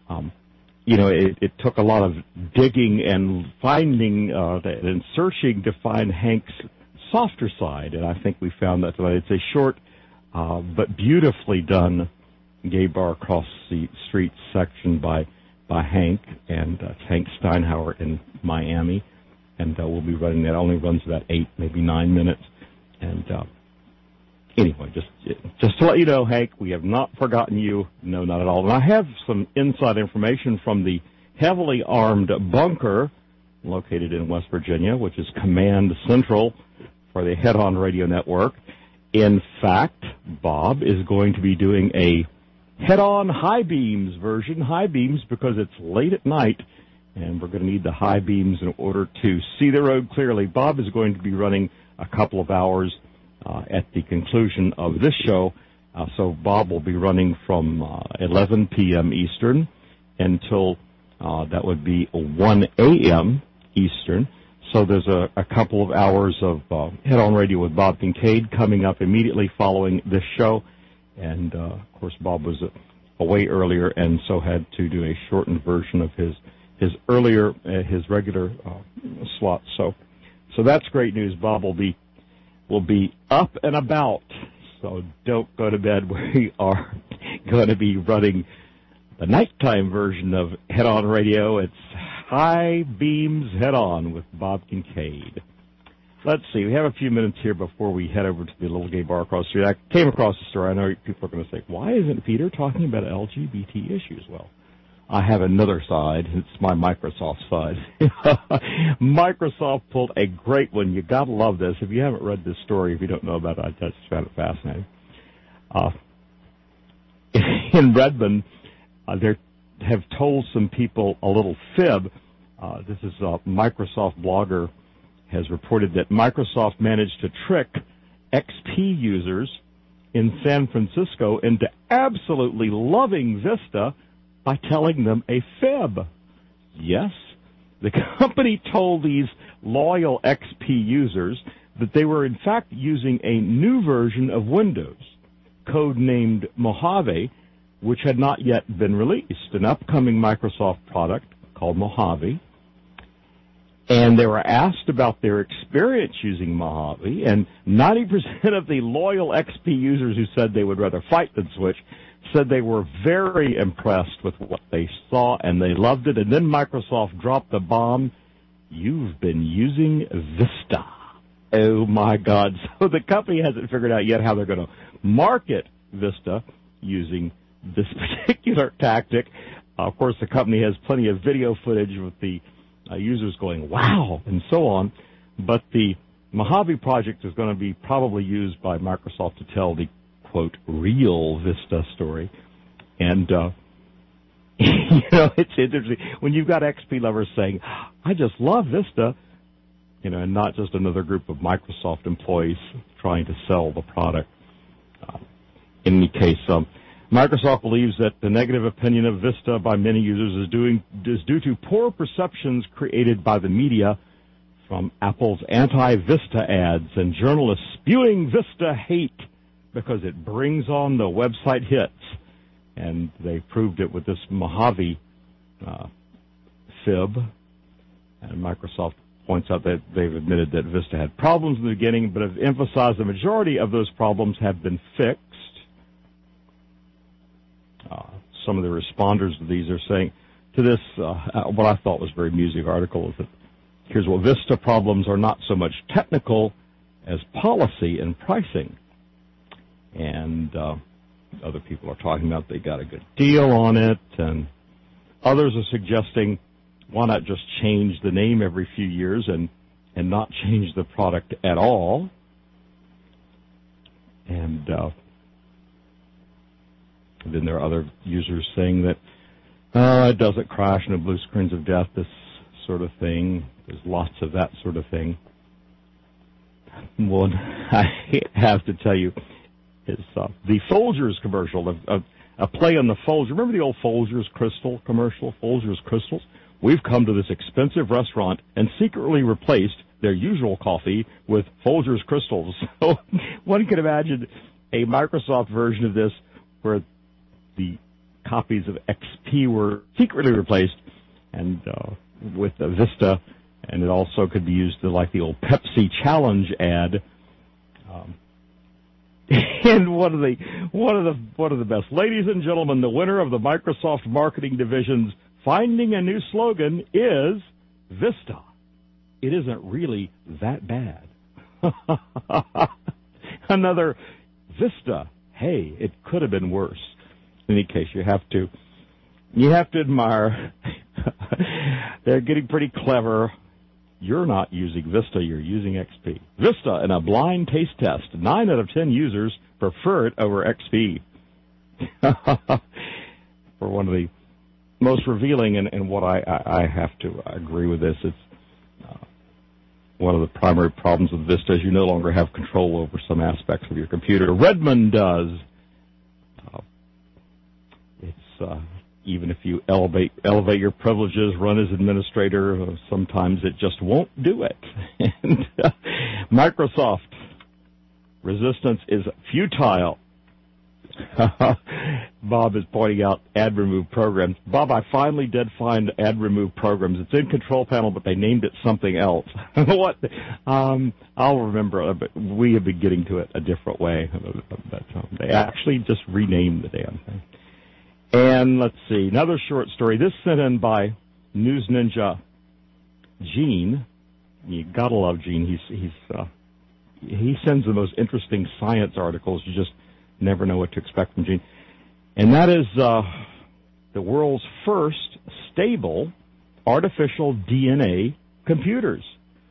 It took a lot of digging and finding and searching to find Hank's softer side, and I think we found that tonight. It's a short but beautifully done gay bar across the street section by Hank, and it's Hank Steinhauer in Miami, and we'll be running that. It only runs about 8, maybe 9 minutes, and anyway, just to let you know, Hank, we have not forgotten you. No, not at all. And I have some inside information from the heavily armed bunker located in West Virginia, which is Command Central for the Head On Radio Network. In fact, Bob is going to be doing a Head On high beams version. High beams because it's late at night, and we're going to need the high beams in order to see the road clearly. Bob is going to be running a couple of hours at the conclusion of this show. So Bob will be running from 11 p.m. Eastern until that would be 1 a.m. Eastern. So there's a couple of hours of Head On Radio with Bob Kincaid coming up immediately following this show. And, of course, Bob was away earlier and so had to do a shortened version of his regular slot. So that's great news. Bob will be up and about, so don't go to bed. We are going to be running the nighttime version of Head On Radio. It's High Beams Head On with Bob Kincaid. Let's see, we have a few minutes here before we head over to the little gay bar across the street. I came across the story. I know people are going to say, why isn't Peter talking about LGBT issues? Well, I have another side. It's my Microsoft side. Microsoft pulled a great one. You got to love this. If you haven't read this story, if you don't know about it, I just found it fascinating. In Redmond, they have told some people a little fib. This is a Microsoft blogger has reported that Microsoft managed to trick XP users in San Francisco into absolutely loving Vista by telling them a fib. Yes, the company told these loyal XP users that they were in fact using a new version of Windows, codenamed Mojave, which had not yet been released, an upcoming Microsoft product called Mojave. And they were asked about their experience using Mojave, and 90% of the loyal XP users who said they would rather fight than switch said they were very impressed with what they saw, and they loved it. And then Microsoft dropped the bomb. You've been using Vista. Oh, my God. So the company hasn't figured out yet how they're going to market Vista using this particular tactic. Of course, the company has plenty of video footage with the users going, wow, and so on. But the Mojave project is going to be probably used by Microsoft to tell the, quote, real Vista story. And, it's interesting. When you've got XP lovers saying, I just love Vista, and not just another group of Microsoft employees trying to sell the product. In any case, Microsoft believes that the negative opinion of Vista by many users is due to poor perceptions created by the media from Apple's anti-Vista ads and journalists spewing Vista hate because it brings on the website hits. And they proved it with this Mojave fib. And Microsoft points out that they've admitted that Vista had problems in the beginning, but have emphasized the majority of those problems have been fixed. Some of the responders to these are saying to this, what I thought was a very amusing article is that here's what Vista problems are not so much technical as policy and pricing. And other people are talking about they got a good deal on it, and others are suggesting why not just change the name every few years and not change the product at all. And then there are other users saying that it doesn't crash, no blue screens of death, this sort of thing. There's lots of that sort of thing. One I have to tell you is the Folgers commercial, a play on the Folgers. Remember the old Folgers Crystal commercial, Folgers Crystals? We've come to this expensive restaurant and secretly replaced their usual coffee with Folgers Crystals. So one can imagine a Microsoft version of this where the copies of XP were secretly replaced and with Vista, and it also could be used to, like the old Pepsi Challenge ad. And one of the best, ladies and gentlemen, the winner of the Microsoft Marketing Division's Finding a New Slogan is Vista. It isn't really that bad. Another Vista. Hey, it could have been worse. In any case, you have to admire. They're getting pretty clever. You're not using Vista, you're using XP. Vista in a blind taste test. 9 out of 10 users prefer it over XP. For one of the most revealing, and what I have to agree with this, it's one of the primary problems with Vista is you no longer have control over some aspects of your computer. Redmond does. Even if you elevate your privileges, run as administrator, sometimes it just won't do it. And Microsoft resistance is futile. Bob is pointing out ad remove programs. Bob, I finally did find ad remove programs. It's in Control Panel, but they named it something else. What? I'll remember, but we have been getting to it a different way. But they actually just renamed the damn thing. And let's see, another short story. This sent in by News Ninja Gene. You gotta love Gene. He sends the most interesting science articles. You just never know what to expect from Gene. And that is the world's first stable artificial DNA computers.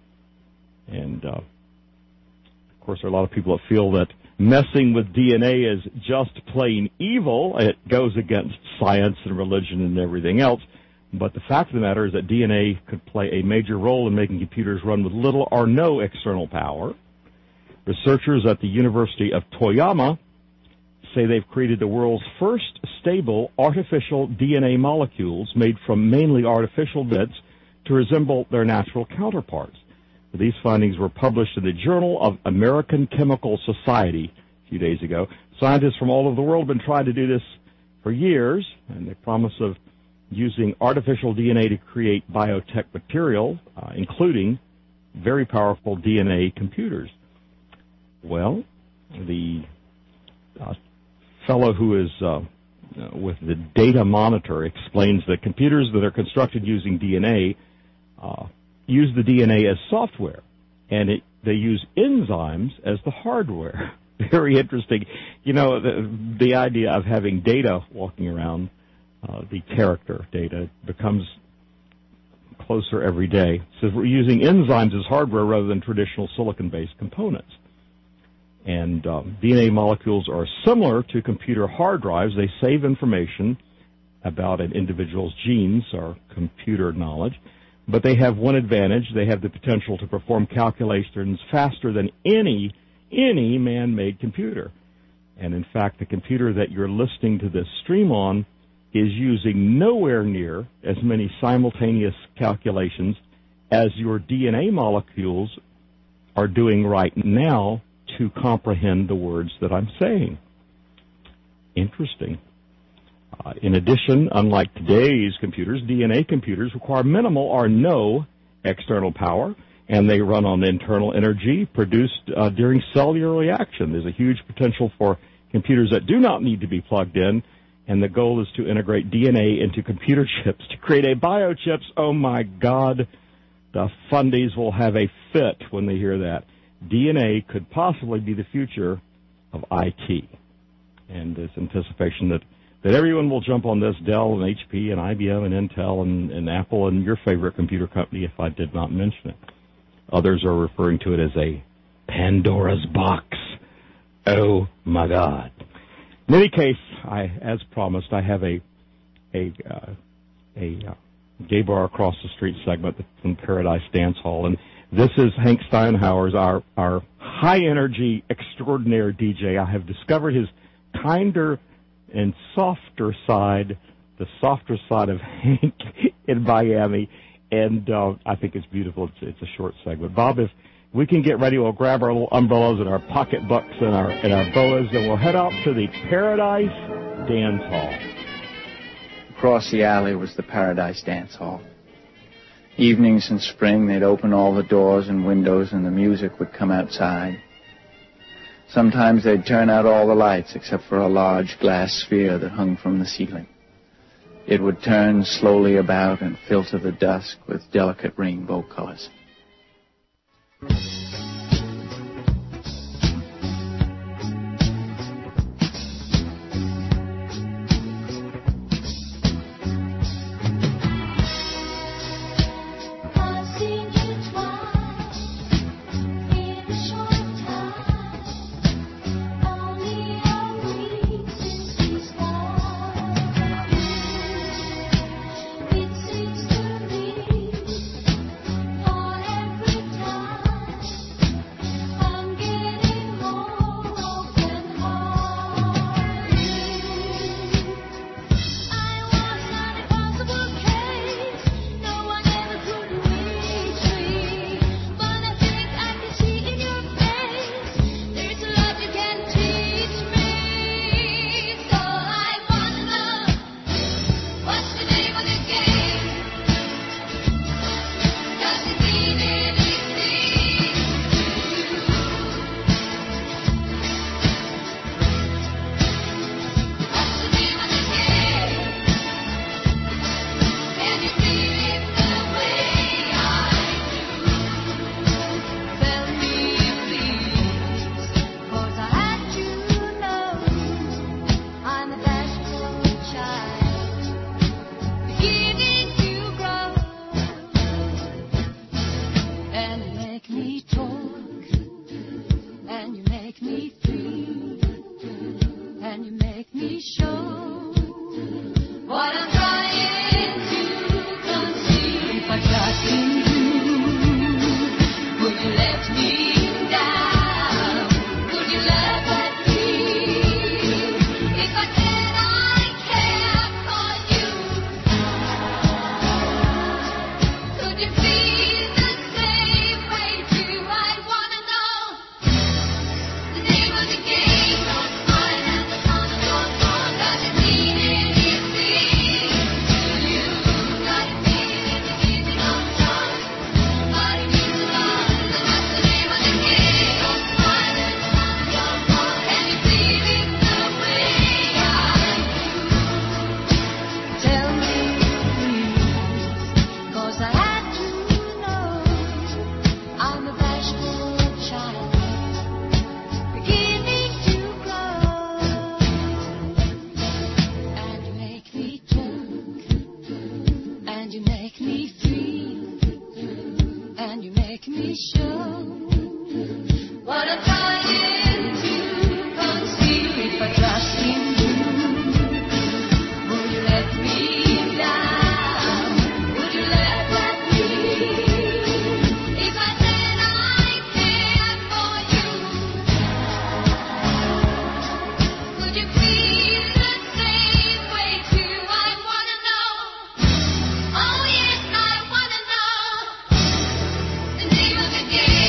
And of course, there are a lot of people that feel that messing with DNA is just plain evil. It goes against science and religion and everything else. But the fact of the matter is that DNA could play a major role in making computers run with little or no external power. Researchers at the University of Toyama say they've created the world's first stable artificial DNA molecules made from mainly artificial bits to resemble their natural counterparts. These findings were published in the Journal of American Chemical Society a few days ago. Scientists from all over the world have been trying to do this for years, and they promise of using artificial DNA to create biotech material, including very powerful DNA computers. Well, the fellow who is with the Data Monitor explains that computers that are constructed using DNA use the DNA as software, and they use enzymes as the hardware. Very interesting. You know, the idea of having data walking around, the character data, becomes closer every day. So we're using enzymes as hardware rather than traditional silicon-based components. And DNA molecules are similar to computer hard drives. They save information about an individual's genes or computer knowledge. But they have one advantage. They have the potential to perform calculations faster than any man-made computer. And in fact, the computer that you're listening to this stream on is using nowhere near as many simultaneous calculations as your DNA molecules are doing right now to comprehend the words that I'm saying. Interesting. In addition, unlike today's computers, DNA computers require minimal or no external power, and they run on internal energy produced during cellular reaction. There's a huge potential for computers that do not need to be plugged in, and the goal is to integrate DNA into computer chips to create a biochips. Oh, my God, the fundies will have a fit when they hear that. DNA could possibly be the future of IT, and there's anticipation that everyone will jump on this, Dell and HP and IBM and Intel and Apple and your favorite computer company, if I did not mention it. Others are referring to it as a Pandora's box. Oh, my God. In any case, as promised, I have a gay bar across the street segment from Paradise Dance Hall, and this is Hank Steinhauer's, our high-energy, extraordinary DJ. I have discovered his kinder and softer side, the softer side of Hank in Miami, and I think it's beautiful. It's a short segment. Bob, if we can get ready, we'll grab our little umbrellas and our pocketbooks and our boas, and we'll head out to the Paradise Dance Hall. Across the alley was the Paradise Dance Hall. Evenings in spring, they'd open all the doors and windows and the music would come outside. Sometimes they'd turn out all the lights except for a large glass sphere that hung from the ceiling. It would turn slowly about and filter the dusk with delicate rainbow colors. Yeah.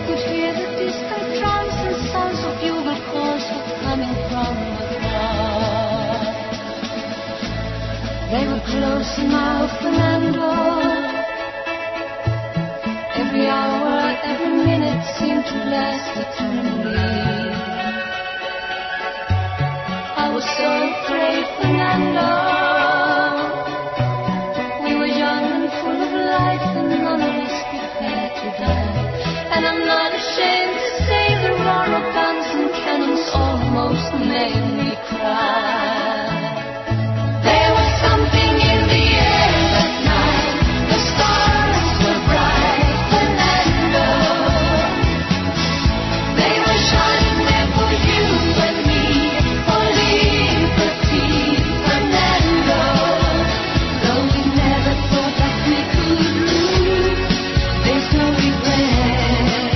could hear the distant drums and sounds of bugle calls were coming from afar. They were close now, Fernando. Every hour, every minute seemed to last eternally. I was so afraid, Fernando. We were young and full of life, and none of us prepared to die. And I'm not ashamed to say the roar of guns and cannons almost made me cry. There was something in the air that night. The stars were bright, Fernando. They were shining there for you and me, for liberty, Fernando. Though we never thought that we could lose, there's no regret.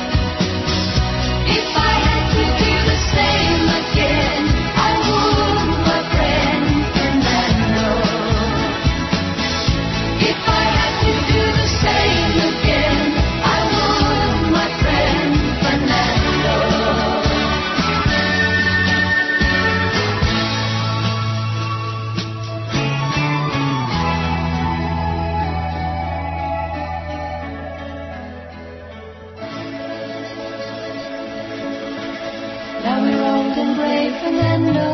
If I had to do the same again, I would, my friend Fernando. If I had to do the same again, I would, my friend Fernando. Now we're old and gray, Fernando.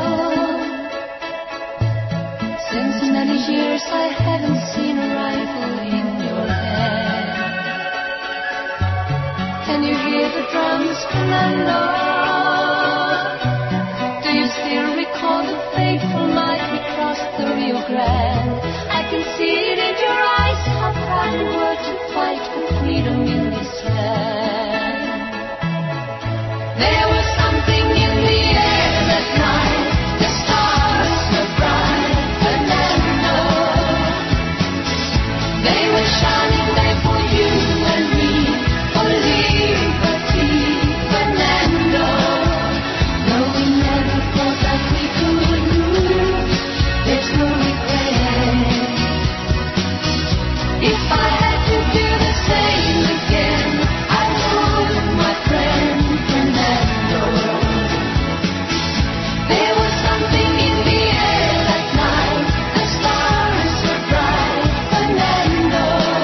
Since many years I haven't seen a rifle in your hand. Can you hear the drums, Fernando? Do you still recall the fateful night we crossed the Rio Grande? I can see it in your eyes, how proud you were to fight for freedom in this land. There was something in the air that night. The stars were bright, Fernando. They were shining there for you and me, for liberty, Fernando. Though we never thought that we could lose, there's no regret. If I had to do the same again, I would, my friend Fernando. There was something in the air that night. The stars were bright, Fernando.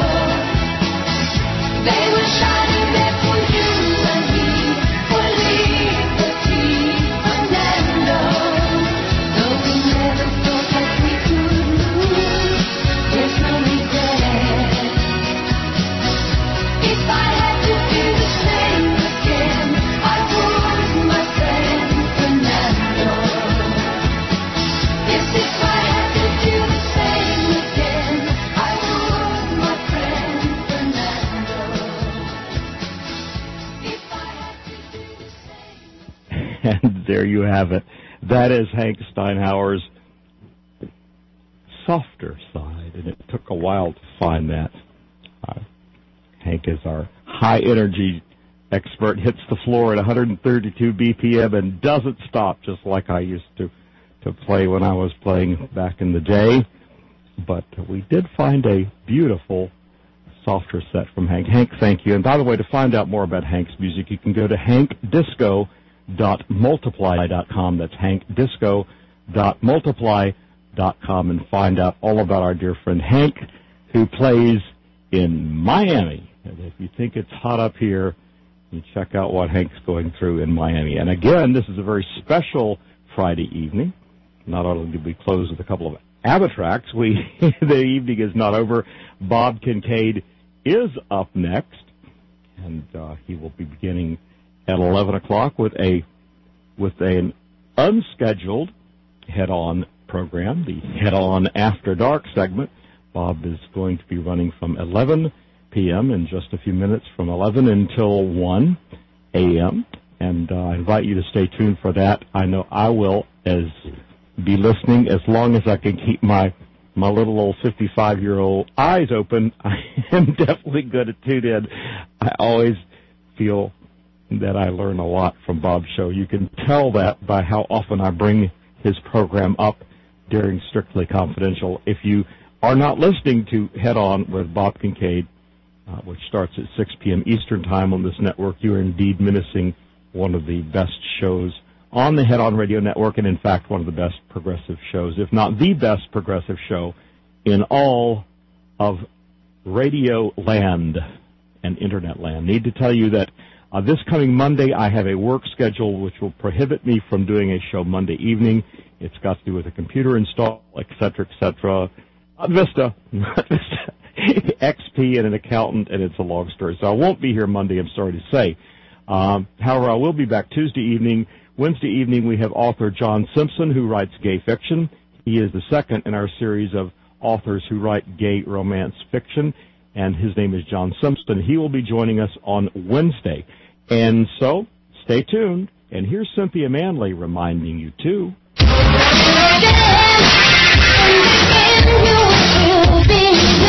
They were shining there for you and me, for liberty, Fernando. Though we never thought that we could lose, there's no regret. If I had to do the same again, I would, my friend Fernando. Yes, if I had to do the same again, I would, my friend Fernando. If I had to do the same. And there you have it. That is Hank Steinhauer's softer side, and it took a while to find that. Hank is our high-energy expert, hits the floor at 132 BPM and doesn't stop, just like I used to play when I was playing back in the day. But we did find a beautiful, softer set from Hank. Hank, thank you. And by the way, to find out more about Hank's music, you can go to hankdisco.multiply.com. That's hankdisco.multiply.com and find out all about our dear friend Hank, who plays in Miami. And if you think it's hot up here, you check out what Hank's going through in Miami. And again, this is a very special Friday evening. Not only did we close with a couple of ABBA tracks, the evening is not over. Bob Kincaid is up next, and he will be beginning at 11 o'clock with an unscheduled head-on program, the Head-On After Dark segment. Bob is going to be running from 11 p.m. in just a few minutes, from 11 until 1 a.m., and I invite you to stay tuned for that. I know I will be listening as long as I can keep my little old 55-year-old eyes open. I am definitely going to tune in. I always feel that I learn a lot from Bob's show. You can tell that by how often I bring his program up during Strictly Confidential. If you are not listening to Head On with Bob Kincaid, which starts at 6 p.m. Eastern Time on this network, you are indeed missing one of the best shows on the Head On Radio Network, and in fact one of the best progressive shows, if not the best progressive show in all of radio land and internet land. Need to tell you that this coming Monday I have a work schedule which will prohibit me from doing a show Monday evening. It's got to do with a computer install, etc., etc. Vista, XP and an accountant, and it's a long story. So I won't be here Monday, I'm sorry to say. However, I will be back Tuesday evening. Wednesday evening, we have author John Simpson, who writes gay fiction. He is the second in our series of authors who write gay romance fiction, and his name is John Simpson. He will be joining us on Wednesday. And so, stay tuned. And here's Cynthia Manley reminding you, too. Again,